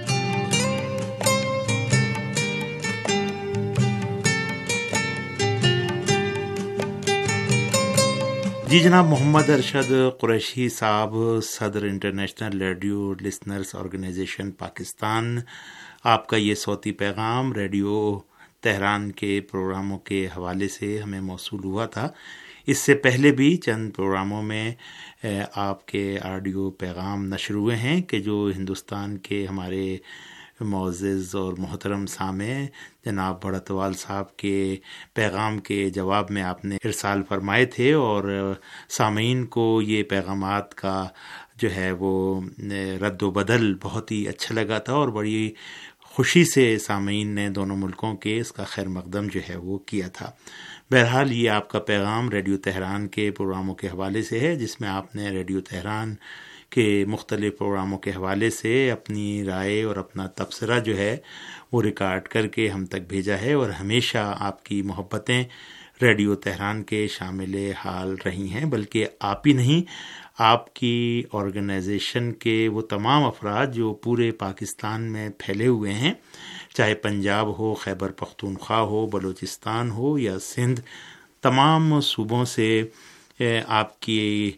Speaker 9: جی جناب، محمد ارشد قریشی صاحب، صدر international radio listeners organisation Pakistan, آپ کا یہ صوتی پیغام ریڈیو تہران کے پروگراموں کے حوالے سے ہمیں موصول ہوا تھا۔ اس سے پہلے بھی چند پروگراموں میں آپ کے آڈیو پیغام نشر ہوئے ہیں کہ جو ہندوستان کے ہمارے معزز اور محترم سامع جناب بڑھتوال صاحب کے پیغام کے جواب میں آپ نے ارسال فرمائے تھے، اور سامعین کو یہ پیغامات کا جو ہے وہ رد و بدل بہت ہی اچھا لگا تھا، اور بڑی خوشی سے سامعین نے دونوں ملکوں کے اس کا خیر مقدم جو ہے وہ کیا تھا۔ بہرحال یہ آپ کا پیغام ریڈیو تہران کے پروگراموں کے حوالے سے ہے، جس میں آپ نے ریڈیو تہران کہ مختلف پروگراموں کے حوالے سے اپنی رائے اور اپنا تبصرہ جو ہے وہ ریکارڈ کر کے ہم تک بھیجا ہے، اور ہمیشہ آپ کی محبتیں ریڈیو تہران کے شامل حال رہی ہیں۔ بلکہ آپ ہی نہیں، آپ کی آرگنائزیشن کے وہ تمام افراد جو پورے پاکستان میں پھیلے ہوئے ہیں، چاہے پنجاب ہو، خیبر پختونخوا ہو، بلوچستان ہو یا سندھ، تمام صوبوں سے آپ کی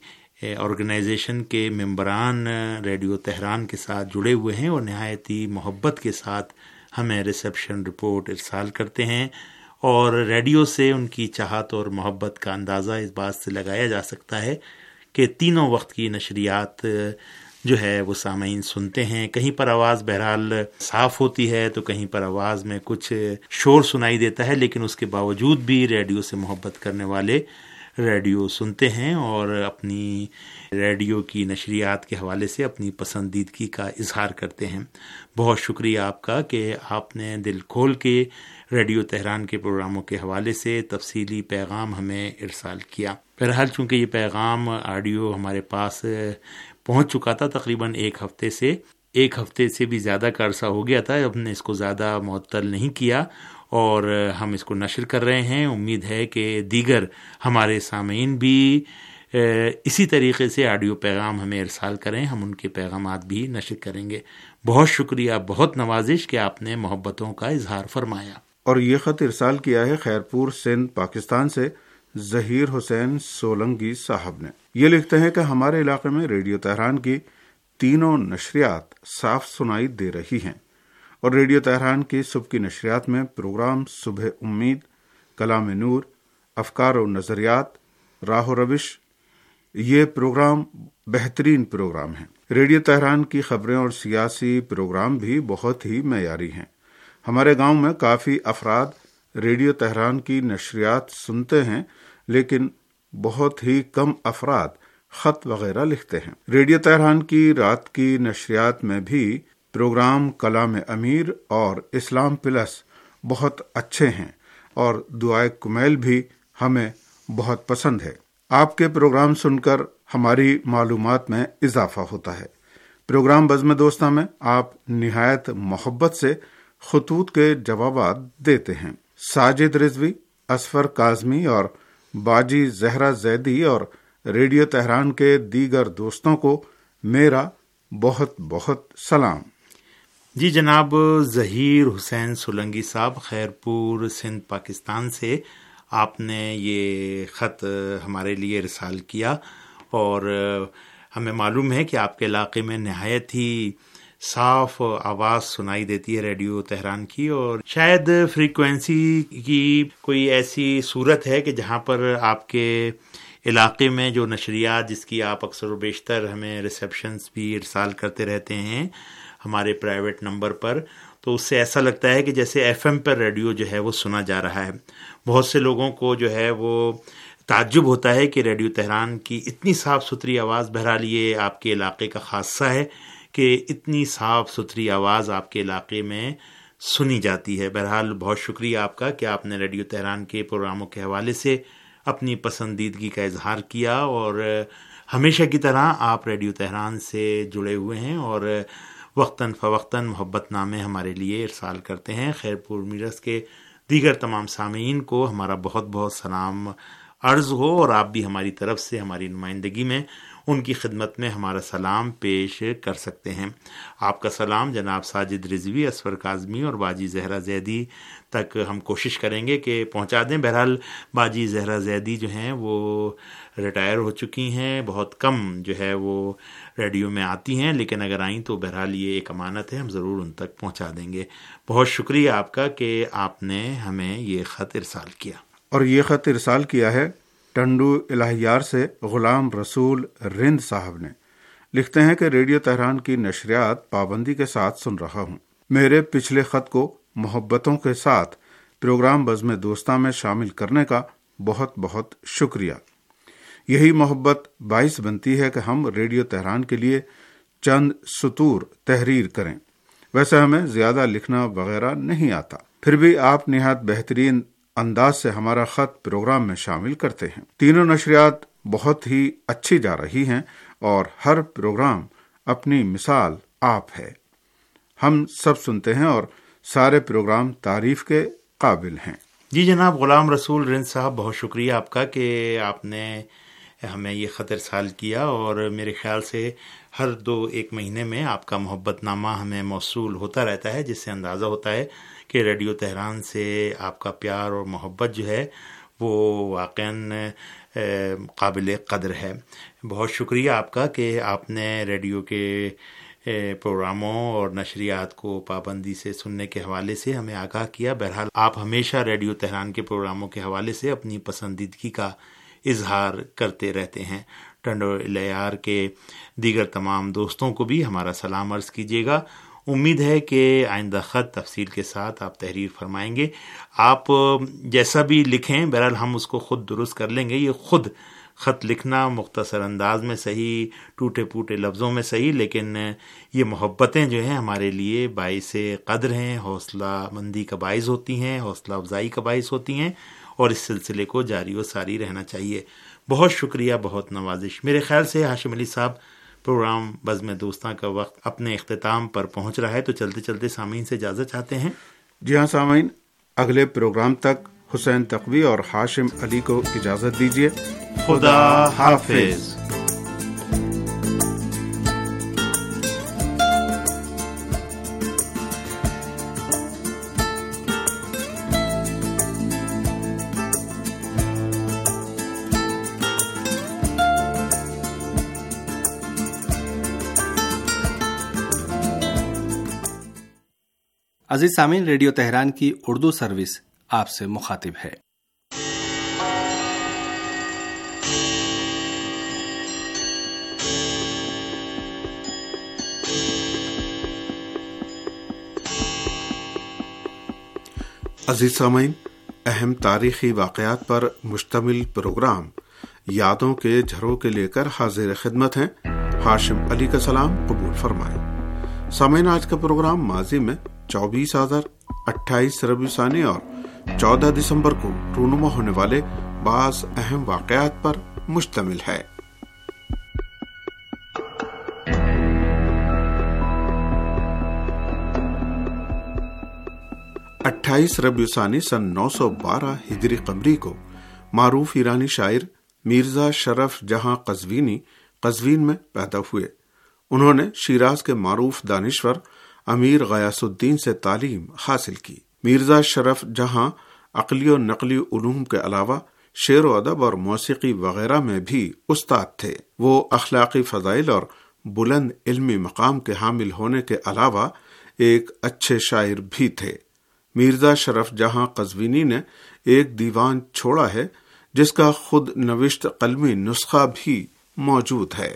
Speaker 9: آرگنائزیشن کے ممبران ریڈیو تہران کے ساتھ جڑے ہوئے ہیں اور نہایت ہی محبت کے ساتھ ہمیں ریسیپشن رپورٹ ارسال کرتے ہیں، اور ریڈیو سے ان کی چاہت اور محبت کا اندازہ اس بات سے لگایا جا سکتا ہے کہ تینوں وقت کی نشریات جو ہے وہ سامعین سنتے ہیں۔ کہیں پر آواز بہرحال صاف ہوتی ہے تو کہیں پر آواز میں کچھ شور سنائی دیتا ہے، لیکن اس کے باوجود بھی ریڈیو سے محبت کرنے والے ریڈیو سنتے ہیں اور اپنی ریڈیو کی نشریات کے حوالے سے اپنی پسندیدگی کا اظہار کرتے ہیں۔ بہت شکریہ آپ کا کہ آپ نے دل کھول کے ریڈیو تہران کے پروگراموں کے حوالے سے تفصیلی پیغام ہمیں ارسال کیا۔ بہرحال چونکہ یہ پیغام آڈیو ہمارے پاس پہنچ چکا تھا تقریباً ایک ہفتے سے بھی زیادہ کا عرصہ ہو گیا تھا، ہم نے اس کو زیادہ معطل نہیں کیا اور ہم اس کو نشر کر رہے ہیں۔ امید ہے کہ دیگر ہمارے سامعین بھی اسی طریقے سے آڈیو پیغام ہمیں ارسال کریں، ہم ان کے پیغامات بھی نشر کریں گے۔ بہت شکریہ، بہت نوازش کہ آپ نے محبتوں کا اظہار فرمایا۔
Speaker 6: اور یہ خط ارسال کیا ہے خیرپور سندھ پاکستان سے ظہیر حسین سولنگی صاحب نے۔ یہ لکھتے ہیں کہ ہمارے علاقے میں ریڈیو تہران کی تینوں نشریات صاف سنائی دے رہی ہیں، اور ریڈیو تہران کی صبح کی نشریات میں پروگرام صبح امید، کلام نور، افکار و نظریات، راہ و روش، یہ پروگرام بہترین پروگرام ہیں۔ ریڈیو تہران کی خبریں اور سیاسی پروگرام بھی بہت ہی معیاری ہیں۔ ہمارے گاؤں میں کافی افراد ریڈیو تہران کی نشریات سنتے ہیں، لیکن بہت ہی کم افراد خط وغیرہ لکھتے ہیں۔ ریڈیو تہران کی رات کی نشریات میں بھی پروگرام کلام امیر اور اسلام پلس بہت اچھے ہیں، اور دعائے کمیل بھی ہمیں بہت پسند ہے۔ آپ کے پروگرام سن کر ہماری معلومات میں اضافہ ہوتا ہے۔ پروگرام بزم دوستاں میں آپ نہایت محبت سے خطوط کے جوابات دیتے ہیں۔ ساجد رضوی، اصفر کاظمی اور باجی زہرا زیدی اور ریڈیو تہران کے دیگر دوستوں کو میرا بہت بہت سلام۔
Speaker 9: جی جناب ظہیر حسین سولنگی صاحب، خیرپور سندھ پاکستان سے آپ نے یہ خط ہمارے لیے ارسال کیا، اور ہمیں معلوم ہے کہ آپ کے علاقے میں نہایت ہی صاف آواز سنائی دیتی ہے ریڈیو تہران کی، اور شاید فریکوینسی کی کوئی ایسی صورت ہے کہ جہاں پر آپ کے علاقے میں جو نشریات جس کی آپ اکثر و بیشتر ہمیں ریسیپشنز بھی ارسال کرتے رہتے ہیں ہمارے پرائیویٹ نمبر پر، تو اس سے ایسا لگتا ہے کہ جیسے ایف ایم پر ریڈیو جو ہے وہ سنا جا رہا ہے۔ بہت سے لوگوں کو جو ہے وہ تعجب ہوتا ہے کہ ریڈیو تہران کی اتنی صاف ستھری آواز، بہرحال یہ آپ کے علاقے کا خاصہ ہے کہ اتنی صاف ستھری آواز آپ کے علاقے میں سنی جاتی ہے۔ بہرحال بہت شکریہ آپ کا کہ آپ نے ریڈیو تہران کے پروگراموں کے حوالے سے اپنی پسندیدگی کا اظہار کیا، اور ہمیشہ کی طرح آپ ریڈیو تہران سے جڑے ہوئے ہیں اور وقتاً فوقتاً محبت نامے ہمارے لیے ارسال کرتے ہیں۔ خیرپور میرس کے دیگر تمام سامعین کو ہمارا بہت بہت سلام عرض ہو، اور آپ بھی ہماری طرف سے ہماری نمائندگی میں ان کی خدمت میں ہمارا سلام پیش کر سکتے ہیں۔ آپ کا سلام جناب ساجد رضوی، اصفر کاظمی اور باجی زہرا زیدی تک ہم کوشش کریں گے کہ پہنچا دیں۔ بہرحال باجی زہرا زیدی جو ہیں وہ ریٹائر ہو چکی ہیں، بہت کم جو ہے وہ ریڈیو میں آتی ہیں، لیکن اگر آئیں تو بہرحال یہ ایک امانت ہے، ہم ضرور ان تک پہنچا دیں گے۔ بہت شکریہ آپ کا کہ آپ نے ہمیں یہ خط ارسال کیا۔
Speaker 6: اور یہ خط ارسال کیا ہے ٹنڈو الہیار سے غلام رسول رند صاحب نے۔ لکھتے ہیں کہ ریڈیو تہران کی نشریات پابندی کے ساتھ سن رہا ہوں۔ میرے پچھلے خط کو محبتوں کے ساتھ پروگرام بزم دوستاں میں شامل کرنے کا بہت بہت شکریہ۔ یہی محبت باعث بنتی ہے کہ ہم ریڈیو تہران کے لیے چند سطور تحریر کریں۔ ویسے ہمیں زیادہ لکھنا وغیرہ نہیں آتا، پھر بھی آپ نہایت بہترین انداز سے ہمارا خط پروگرام میں شامل کرتے ہیں۔ تینوں نشریات بہت ہی اچھی جا رہی ہیں اور ہر پروگرام اپنی مثال آپ ہے. ہم سب سنتے ہیں اور سارے پروگرام تعریف کے قابل ہیں.
Speaker 9: جی جناب غلام رسول رند صاحب، بہت شکریہ آپ کا کہ آپ نے ہمیں یہ خط ارسال کیا، اور میرے خیال سے ہر 2-1 مہینے میں آپ کا محبت نامہ ہمیں موصول ہوتا رہتا ہے، جس سے اندازہ ہوتا ہے کہ ریڈیو تہران سے آپ کا پیار اور محبت جو ہے وہ واقعاً قابل قدر ہے. بہت شکریہ آپ کا کہ آپ نے ریڈیو کے پروگراموں اور نشریات کو پابندی سے سننے کے حوالے سے ہمیں آگاہ کیا. بہرحال آپ ہمیشہ ریڈیو تہران کے پروگراموں کے حوالے سے اپنی پسندیدگی کا اظہار کرتے رہتے ہیں. ٹنڈو الیار کے دیگر تمام دوستوں کو بھی ہمارا سلام عرض کیجیے گا. امید ہے کہ آئندہ خط تفصیل کے ساتھ آپ تحریر فرمائیں گے. آپ جیسا بھی لکھیں بہرحال ہم اس کو خود درست کر لیں گے. یہ خود خط لکھنا مختصر انداز میں صحیح، ٹوٹے پوٹے لفظوں میں صحیح، لیکن یہ محبتیں جو ہیں ہمارے لیے باعث قدر ہیں، حوصلہ مندی کا باعث ہوتی ہیں، حوصلہ افزائی کا باعث ہوتی ہیں، اور اس سلسلے کو جاری و ساری رہنا چاہیے. بہت شکریہ، بہت نوازش. میرے خیال سے ہاشم علی صاحب پروگرام بزم دوستاں کا وقت اپنے اختتام پر پہنچ رہا ہے، تو چلتے چلتے سامعین سے اجازت چاہتے ہیں.
Speaker 6: جی ہاں سامعین، اگلے پروگرام تک حسین تقوی اور ہاشم علی کو اجازت دیجیے.
Speaker 9: خدا حافظ.
Speaker 4: عزیز سامعین، ریڈیو تہران کی اردو سروس آپ سے مخاطب ہے.
Speaker 6: عزیز سامعین، اہم تاریخی واقعات پر مشتمل پروگرام یادوں کے جھروکے لے کر حاضر خدمت ہیں. ہاشم علی کا سلام قبول فرمائیں. سامعین، آج کا پروگرام ماضی میں 24 آذر، 28 ربیع ثانی اور 14 دسمبر کو رونما ہونے والے بعض اہم واقعات پر مشتمل ہے. ربیع ثانی سن 912 ہجری قمری کو معروف ایرانی شاعر میرزا شرف جہاں قزوینی قزوین میں پیدا ہوئے. انہوں نے شیراز کے معروف دانشور امیر غیاث الدین سے تعلیم حاصل کی. میرزا شرف جہاں عقلی و نقلی علوم کے علاوہ شعر و ادب اور موسیقی وغیرہ میں بھی استاد تھے. وہ اخلاقی فضائل اور بلند علمی مقام کے حامل ہونے کے علاوہ ایک اچھے شاعر بھی تھے. میرزا شرف جہاں قزوینی نے ایک دیوان چھوڑا ہے جس کا خود نوشت قلمی نسخہ بھی موجود ہے.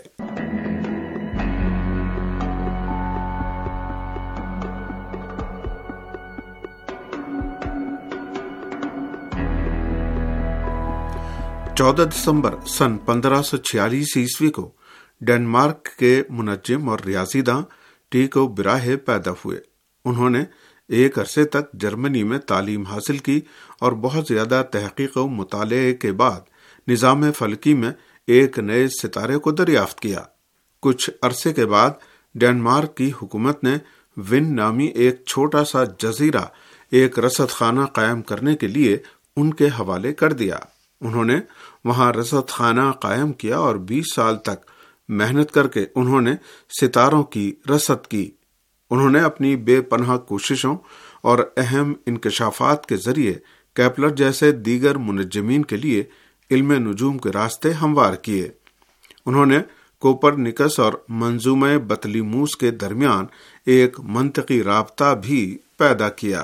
Speaker 6: دسمبر سن 1546 عیسوی کو ڈنمارک کے منجم اور ریاضی داں ٹیکو براہے پیدا ہوئے. انہوں نے ایک عرصے تک جرمنی میں تعلیم حاصل کی اور بہت زیادہ تحقیق و مطالعے کے بعد نظام فلکی میں ایک نئے ستارے کو دریافت کیا. کچھ عرصے کے بعد ڈنمارک کی حکومت نے ون نامی ایک چھوٹا سا جزیرہ ایک رصد خانہ قائم کرنے کے لیے ان کے حوالے کر دیا. انہوں نے وہاں رصد خانہ قائم کیا اور 20 سال تک محنت کر کے انہوں نے ستاروں کی رصد کی. انہوں نے اپنی بے پناہ کوششوں اور اہم انکشافات کے ذریعے کیپلر جیسے دیگر منجمین کے لیے علم نجوم کے راستے ہموار کیے. انہوں نے کوپرنیکس اور منظومہ بطلیموس کے درمیان ایک منطقی رابطہ بھی پیدا کیا.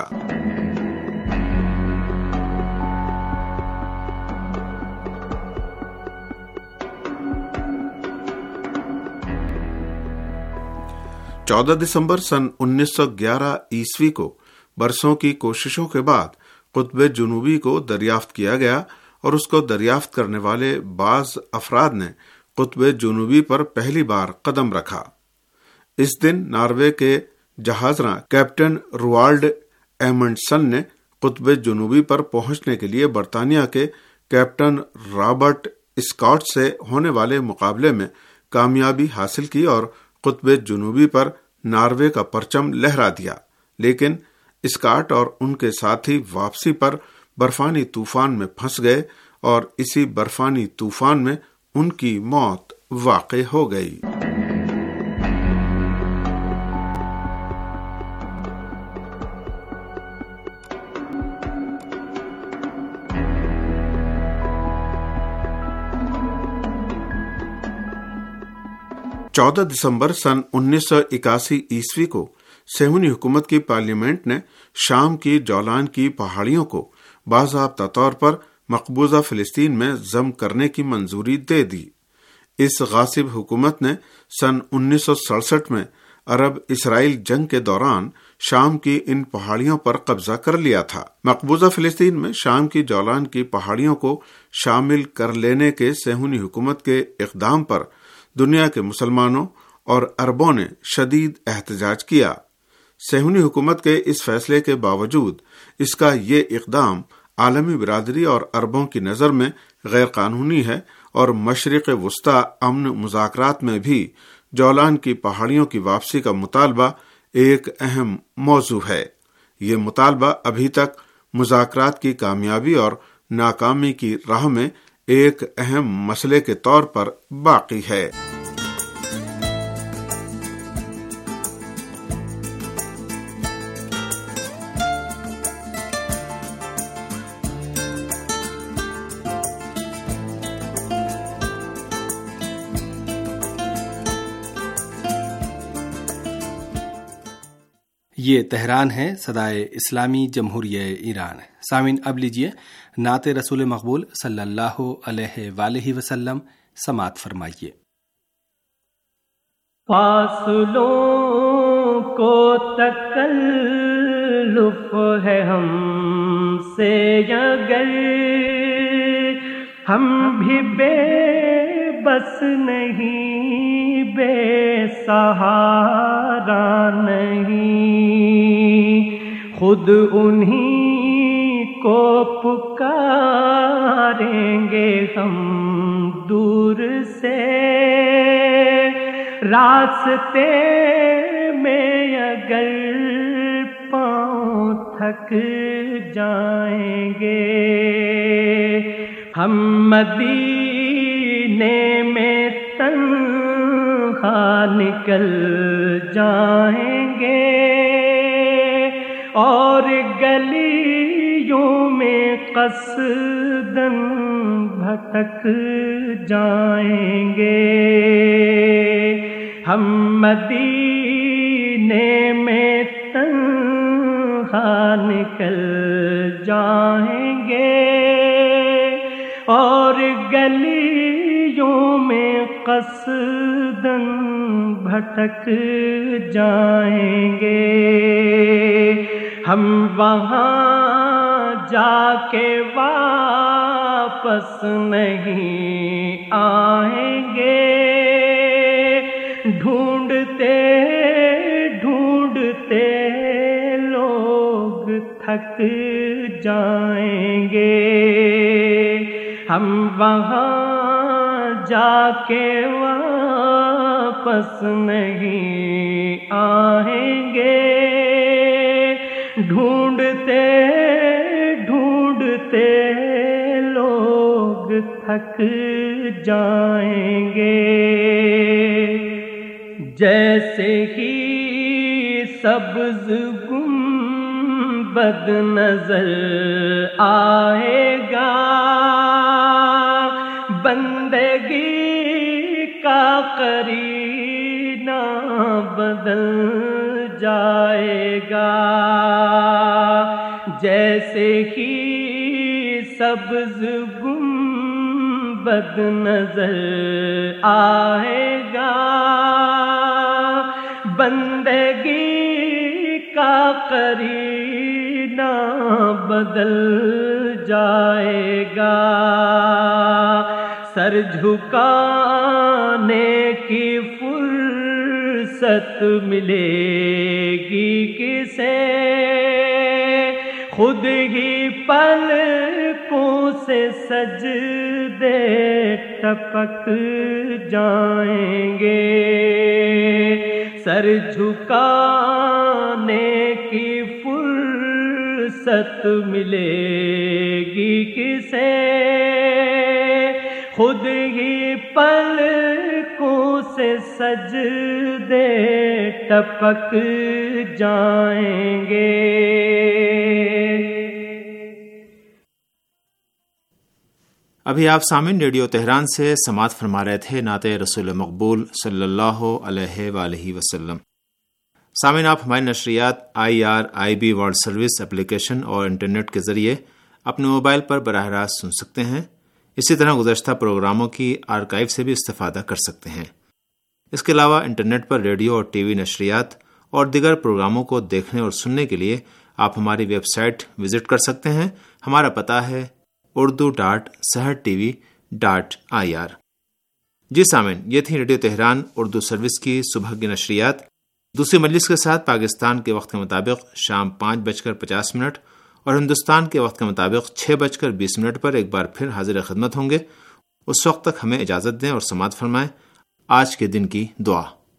Speaker 6: دسمبر سن 1911 عیسوی کو برسوں کی کوششوں کے بعد قطب جنوبی کو دریافت کیا گیا اور اس کو دریافت کرنے والے بعض افراد نے قطب جنوبی پر پہلی بار قدم رکھا. اس دن ناروے کے جہازراں کیپٹن روالڈ ایمنڈسن نے قطب جنوبی پر پہنچنے کے لیے برطانیہ کے کیپٹن رابرٹ اسکاٹ سے ہونے والے مقابلے میں کامیابی حاصل کی اور قطب جنوبی پر ناروے کا پرچم لہرا دیا، لیکن اسکاٹ اور ان کے ساتھی واپسی پر برفانی طوفان میں پھنس گئے اور اسی برفانی طوفان میں ان کی موت واقع ہو گئی۔ چودہ دسمبر سن 1981 عیسوی کو صہیونی حکومت کی پارلیمنٹ نے شام کی جولان کی پہاڑیوں کو باضابطہ طور پر مقبوضہ فلسطین میں ضم کرنے کی منظوری دے دی۔ اس غاصب حکومت نے سن 1967 میں عرب اسرائیل جنگ کے دوران شام کی ان پہاڑیوں پر قبضہ کر لیا تھا۔ مقبوضہ فلسطین میں شام کی جولان کی پہاڑیوں کو شامل کر لینے کے صہیونی حکومت کے اقدام پر دنیا کے مسلمانوں اور عربوں نے شدید احتجاج کیا۔ صہیونی حکومت کے اس فیصلے کے باوجود اس کا یہ اقدام عالمی برادری اور عربوں کی نظر میں غیر قانونی ہے اور مشرق وسطی امن مذاکرات میں بھی جولان کی پہاڑیوں کی واپسی کا مطالبہ ایک اہم موضوع ہے۔ یہ مطالبہ ابھی تک مذاکرات کی کامیابی اور ناکامی کی راہ میں ایک اہم مسئلے کے طور پر باقی ہے۔
Speaker 4: یہ تہران ہے، صدائے اسلامی جمہوریہ ایران۔ سامعین، اب لیجیے نعت رسول مقبول صلی اللہ علیہ وآلہ وسلم سماعت فرمائیے۔
Speaker 11: فاصلوں کو تکلف ہے ہم سے اگر ہم بھی بے بس نہیں، بے سہارا نہیں، خود انہی کو پکاریں گے ہم دور سے، راستے میں اگر پاؤں تھک جائیں گے، ہم مدینے میں تنہا نکل جائیں گے اور گلیوں میں قصداً بھٹک جائیں گے، ہم مدینے میں تنہا نکل جائیں گے اور گلیوں میں قصداً بھٹک جائیں گے، ہم وہاں جا کے واپس نہیں آئیں گے، ڈھونڈتے ڈھونڈتے لوگ تھک جائیں گے، ہم وہاں جا کے واپس نہیں آئیں گے، ڈھونڈتے ڈھونڈتے لوگ تھک جائیں گے، جیسے ہی سبز گنبد نظر آئے گا، بندگی کا قرینہ بدل جائے گا، جیسے ہی سبز گنبد نظر آئے گا، بندگی کا قرینہ بدل جائے گا، سر جھکانے کی فرصت ملے گی کسے، خود ہی پلکوں سے سجدے ٹپک جائیں گے، سر جھکانے کی فرصت ملے گی کسے، خود ہی پلکوں سے سجدے ٹپک جائیں گے۔
Speaker 9: ابھی آپ سامعین ریڈیو تہران سے سماعت فرما رہے تھے نعت رسول مقبول صلی اللہ علیہ وآلہ وسلم۔ سامعین، آپ ہماری نشریات IRIB ورلڈ سروس اپلیکیشن اور انٹرنیٹ کے ذریعے اپنے موبائل پر براہ راست سن سکتے ہیں۔ اسی طرح گزشتہ پروگراموں کی آرکائیو سے بھی استفادہ کر سکتے ہیں۔ اس کے علاوہ انٹرنیٹ پر ریڈیو اور ٹی وی نشریات اور دیگر پروگراموں کو دیکھنے اور سننے کے لیے آپ ہماری ویب سائٹ وزٹ کر سکتے ہیں۔ ہمارا پتہ ہے urdu.sehartv.ir۔ جی سامعین، یہ تھی ریڈیو تہران اردو سروس کی صبح کی نشریات۔ دوسری مجلس کے ساتھ پاکستان کے وقت کے مطابق شام 5:50 اور ہندوستان کے وقت کے مطابق 6:20 پر ایک بار پھر حاضر خدمت ہوں گے۔ اس وقت تک ہمیں اجازت دیں اور سماعت فرمائیں آج کے دن کی دعا۔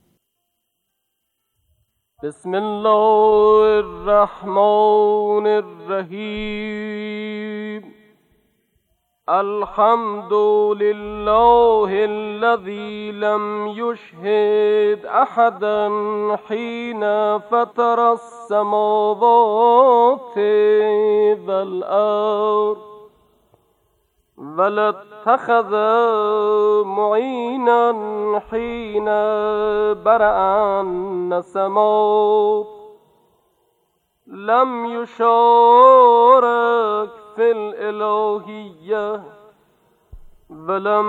Speaker 12: بسم اللہ الرحمن الرحیم، الحمد للہ الذی لم یشہد احدا حین فطر السماوات والارض ولا اتخذ معینا حین برأ السماوات، لم یشارک فی الالوہیہ ولم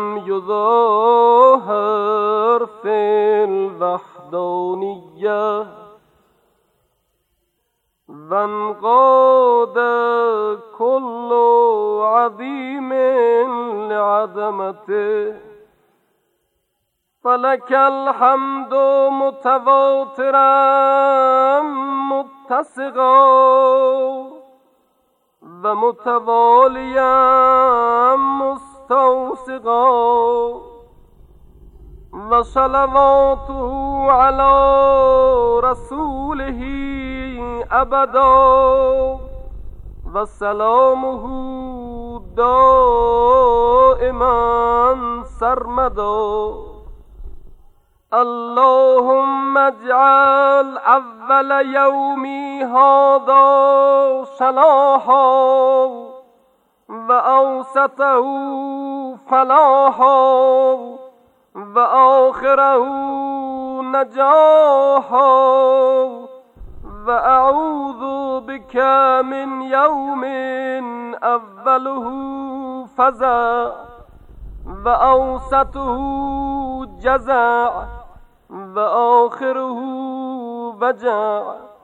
Speaker 12: یظاہر فی الوحدانیہ، وانقاد کل عظیم لعظمته، فلک الحمد متواترا متسقا ومتوالیا مستوسقا، وصلواته علی رسوله ابدا وسلامه دائما سرمدا، اللهم اجعل اول یومی هذا صلاحا واوسطه فلاحا وآخره نجاحا، وأعوذ بك من يوم أوله فزع وأوسطه جزع وآخره وجع،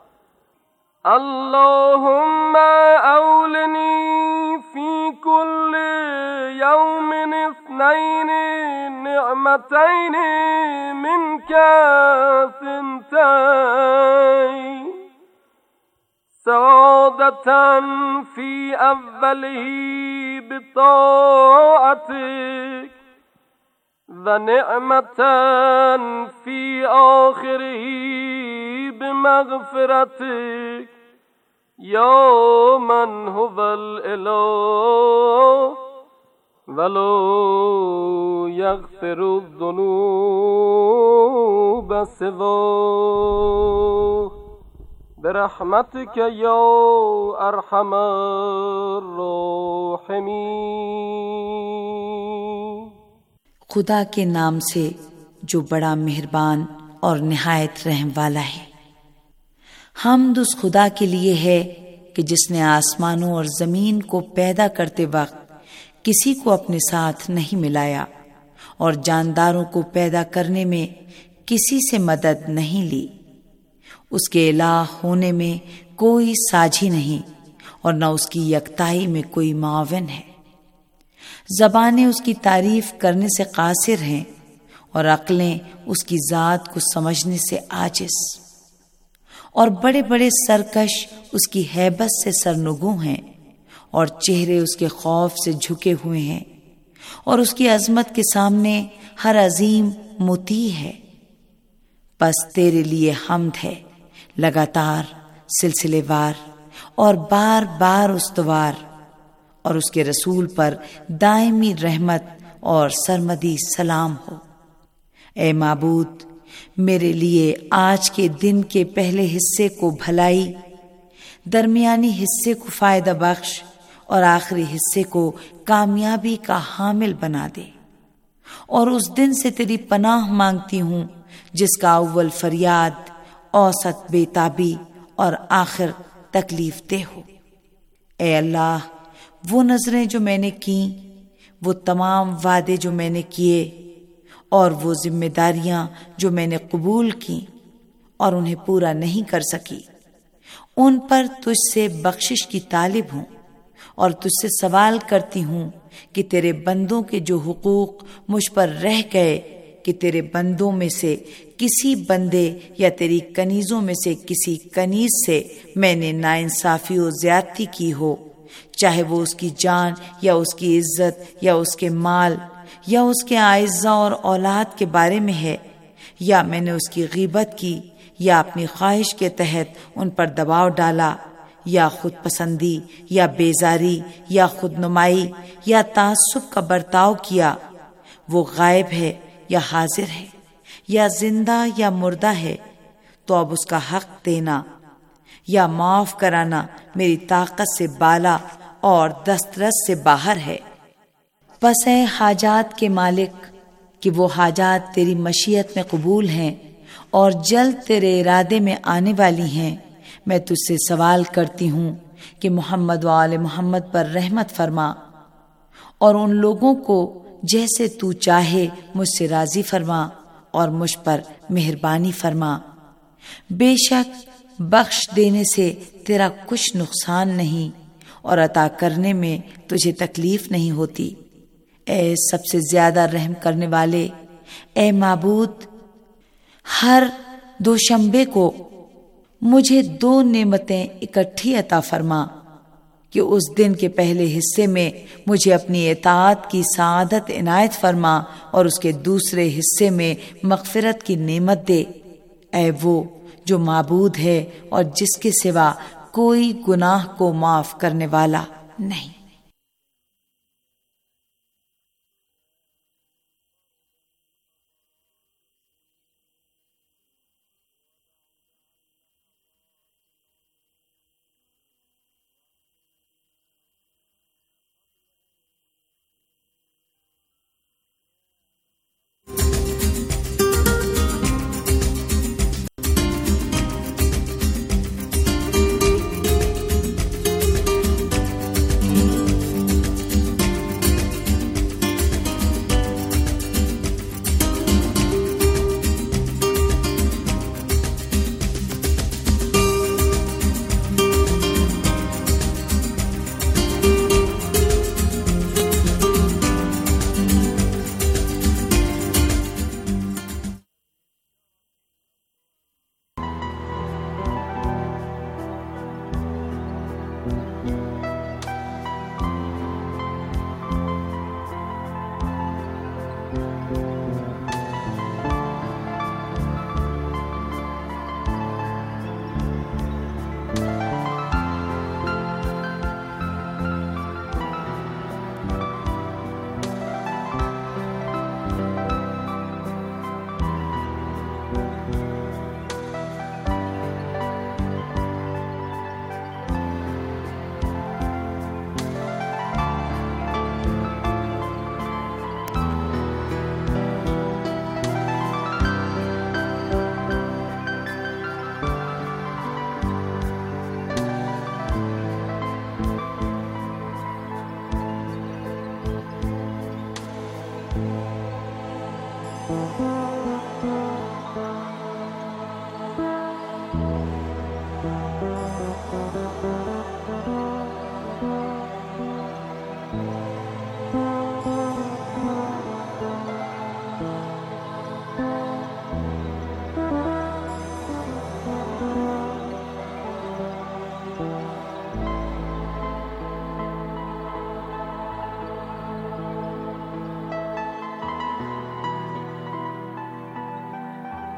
Speaker 12: اللهم أولني في كل يوم اثنين نعمتين منك ثنتين، سعادة في أوله بطاعتك ونعمة في آخره بمغفرتك، يا من هو الإله ولا يغفر الذنوب سواه، برحمتك يا أرحم الراحمين۔
Speaker 13: خدا کے نام سے جو بڑا مہربان اور نہایت رحم والا ہے۔ حمد اس خدا کے لیے ہے کہ جس نے آسمانوں اور زمین کو پیدا کرتے وقت کسی کو اپنے ساتھ نہیں ملایا، اور جانداروں کو پیدا کرنے میں کسی سے مدد نہیں لی۔ اس کے الہ ہونے میں کوئی ساجھی نہیں، اور نہ اس کی یکتائی میں کوئی معاون ہے۔ زبانیں اس کی تعریف کرنے سے قاصر ہیں، اور عقلیں اس کی ذات کو سمجھنے سے عاجز، اور بڑے بڑے سرکش اس کی ہیبت سے سرنگوں ہیں، اور چہرے اس کے خوف سے جھکے ہوئے ہیں، اور اس کی عظمت کے سامنے ہر عظیم مطیع ہے۔ پس تیرے لیے حمد ہے، لگاتار، سلسلے وار اور بار بار استوار، اور اس کے رسول پر دائمی رحمت اور سرمدی سلام ہو۔ اے معبود، میرے لیے آج کے دن کے پہلے حصے کو بھلائی، درمیانی حصے کو فائدہ بخش اور آخری حصے کو کامیابی کا حامل بنا دے، اور اس دن سے تیری پناہ مانگتی ہوں جس کا اول فریاد، اوسط بے تابی اور آخر تکلیف دہ ہو۔ اے اللہ، وہ نظریں جو میں نے کیں، وہ تمام وعدے جو میں نے کیے، اور وہ ذمہ داریاں جو میں نے قبول کیں اور انہیں پورا نہیں کر سکی، ان پر تجھ سے بخشش کی طالب ہوں، اور تجھ سے سوال کرتی ہوں کہ تیرے بندوں کے جو حقوق مجھ پر رہ گئے، کہ تیرے بندوں میں سے کسی بندے یا تیری کنیزوں میں سے کسی کنیز سے میں نے ناانصافی و زیادتی کی ہو، چاہے وہ اس کی جان یا اس کی عزت یا اس کے مال یا اس کے اعزاء اور اولاد کے بارے میں ہے، یا میں نے اس کی غیبت کی یا اپنی خواہش کے تحت ان پر دباؤ ڈالا، یا خود پسندی یا بیزاری یا خود نمائی یا تعصب کا برتاؤ کیا، وہ غائب ہے یا حاضر ہے، یا زندہ یا مردہ ہے، تو اب اس کا حق دینا یا معاف کرانا میری طاقت سے بالا اور دسترس سے باہر ہے۔ پس اے حاجات کے مالک، کہ وہ حاجات تیری مشیت میں قبول ہیں اور جلد تیرے ارادے میں آنے والی ہیں، میں تجھ سے سوال کرتی ہوں کہ محمد و آل محمد پر رحمت فرما، اور ان لوگوں کو جیسے تو چاہے مجھ سے راضی فرما، اور مجھ پر مہربانی فرما۔ بے شک بخش دینے سے تیرا کچھ نقصان نہیں، اور عطا کرنے میں تجھے تکلیف نہیں ہوتی۔ اے سب سے زیادہ رحم کرنے والے، اے معبود، ہر دوشنبے کو مجھے 2 نعمتیں اکٹھی عطا فرما، کہ اس دن کے پہلے حصے میں مجھے اپنی اطاعت کی سعادت عنایت فرما، اور اس کے دوسرے حصے میں مغفرت کی نعمت دے۔ اے وہ جو معبود ہے اور جس کے سوا کوئی گناہ کو معاف کرنے والا نہیں۔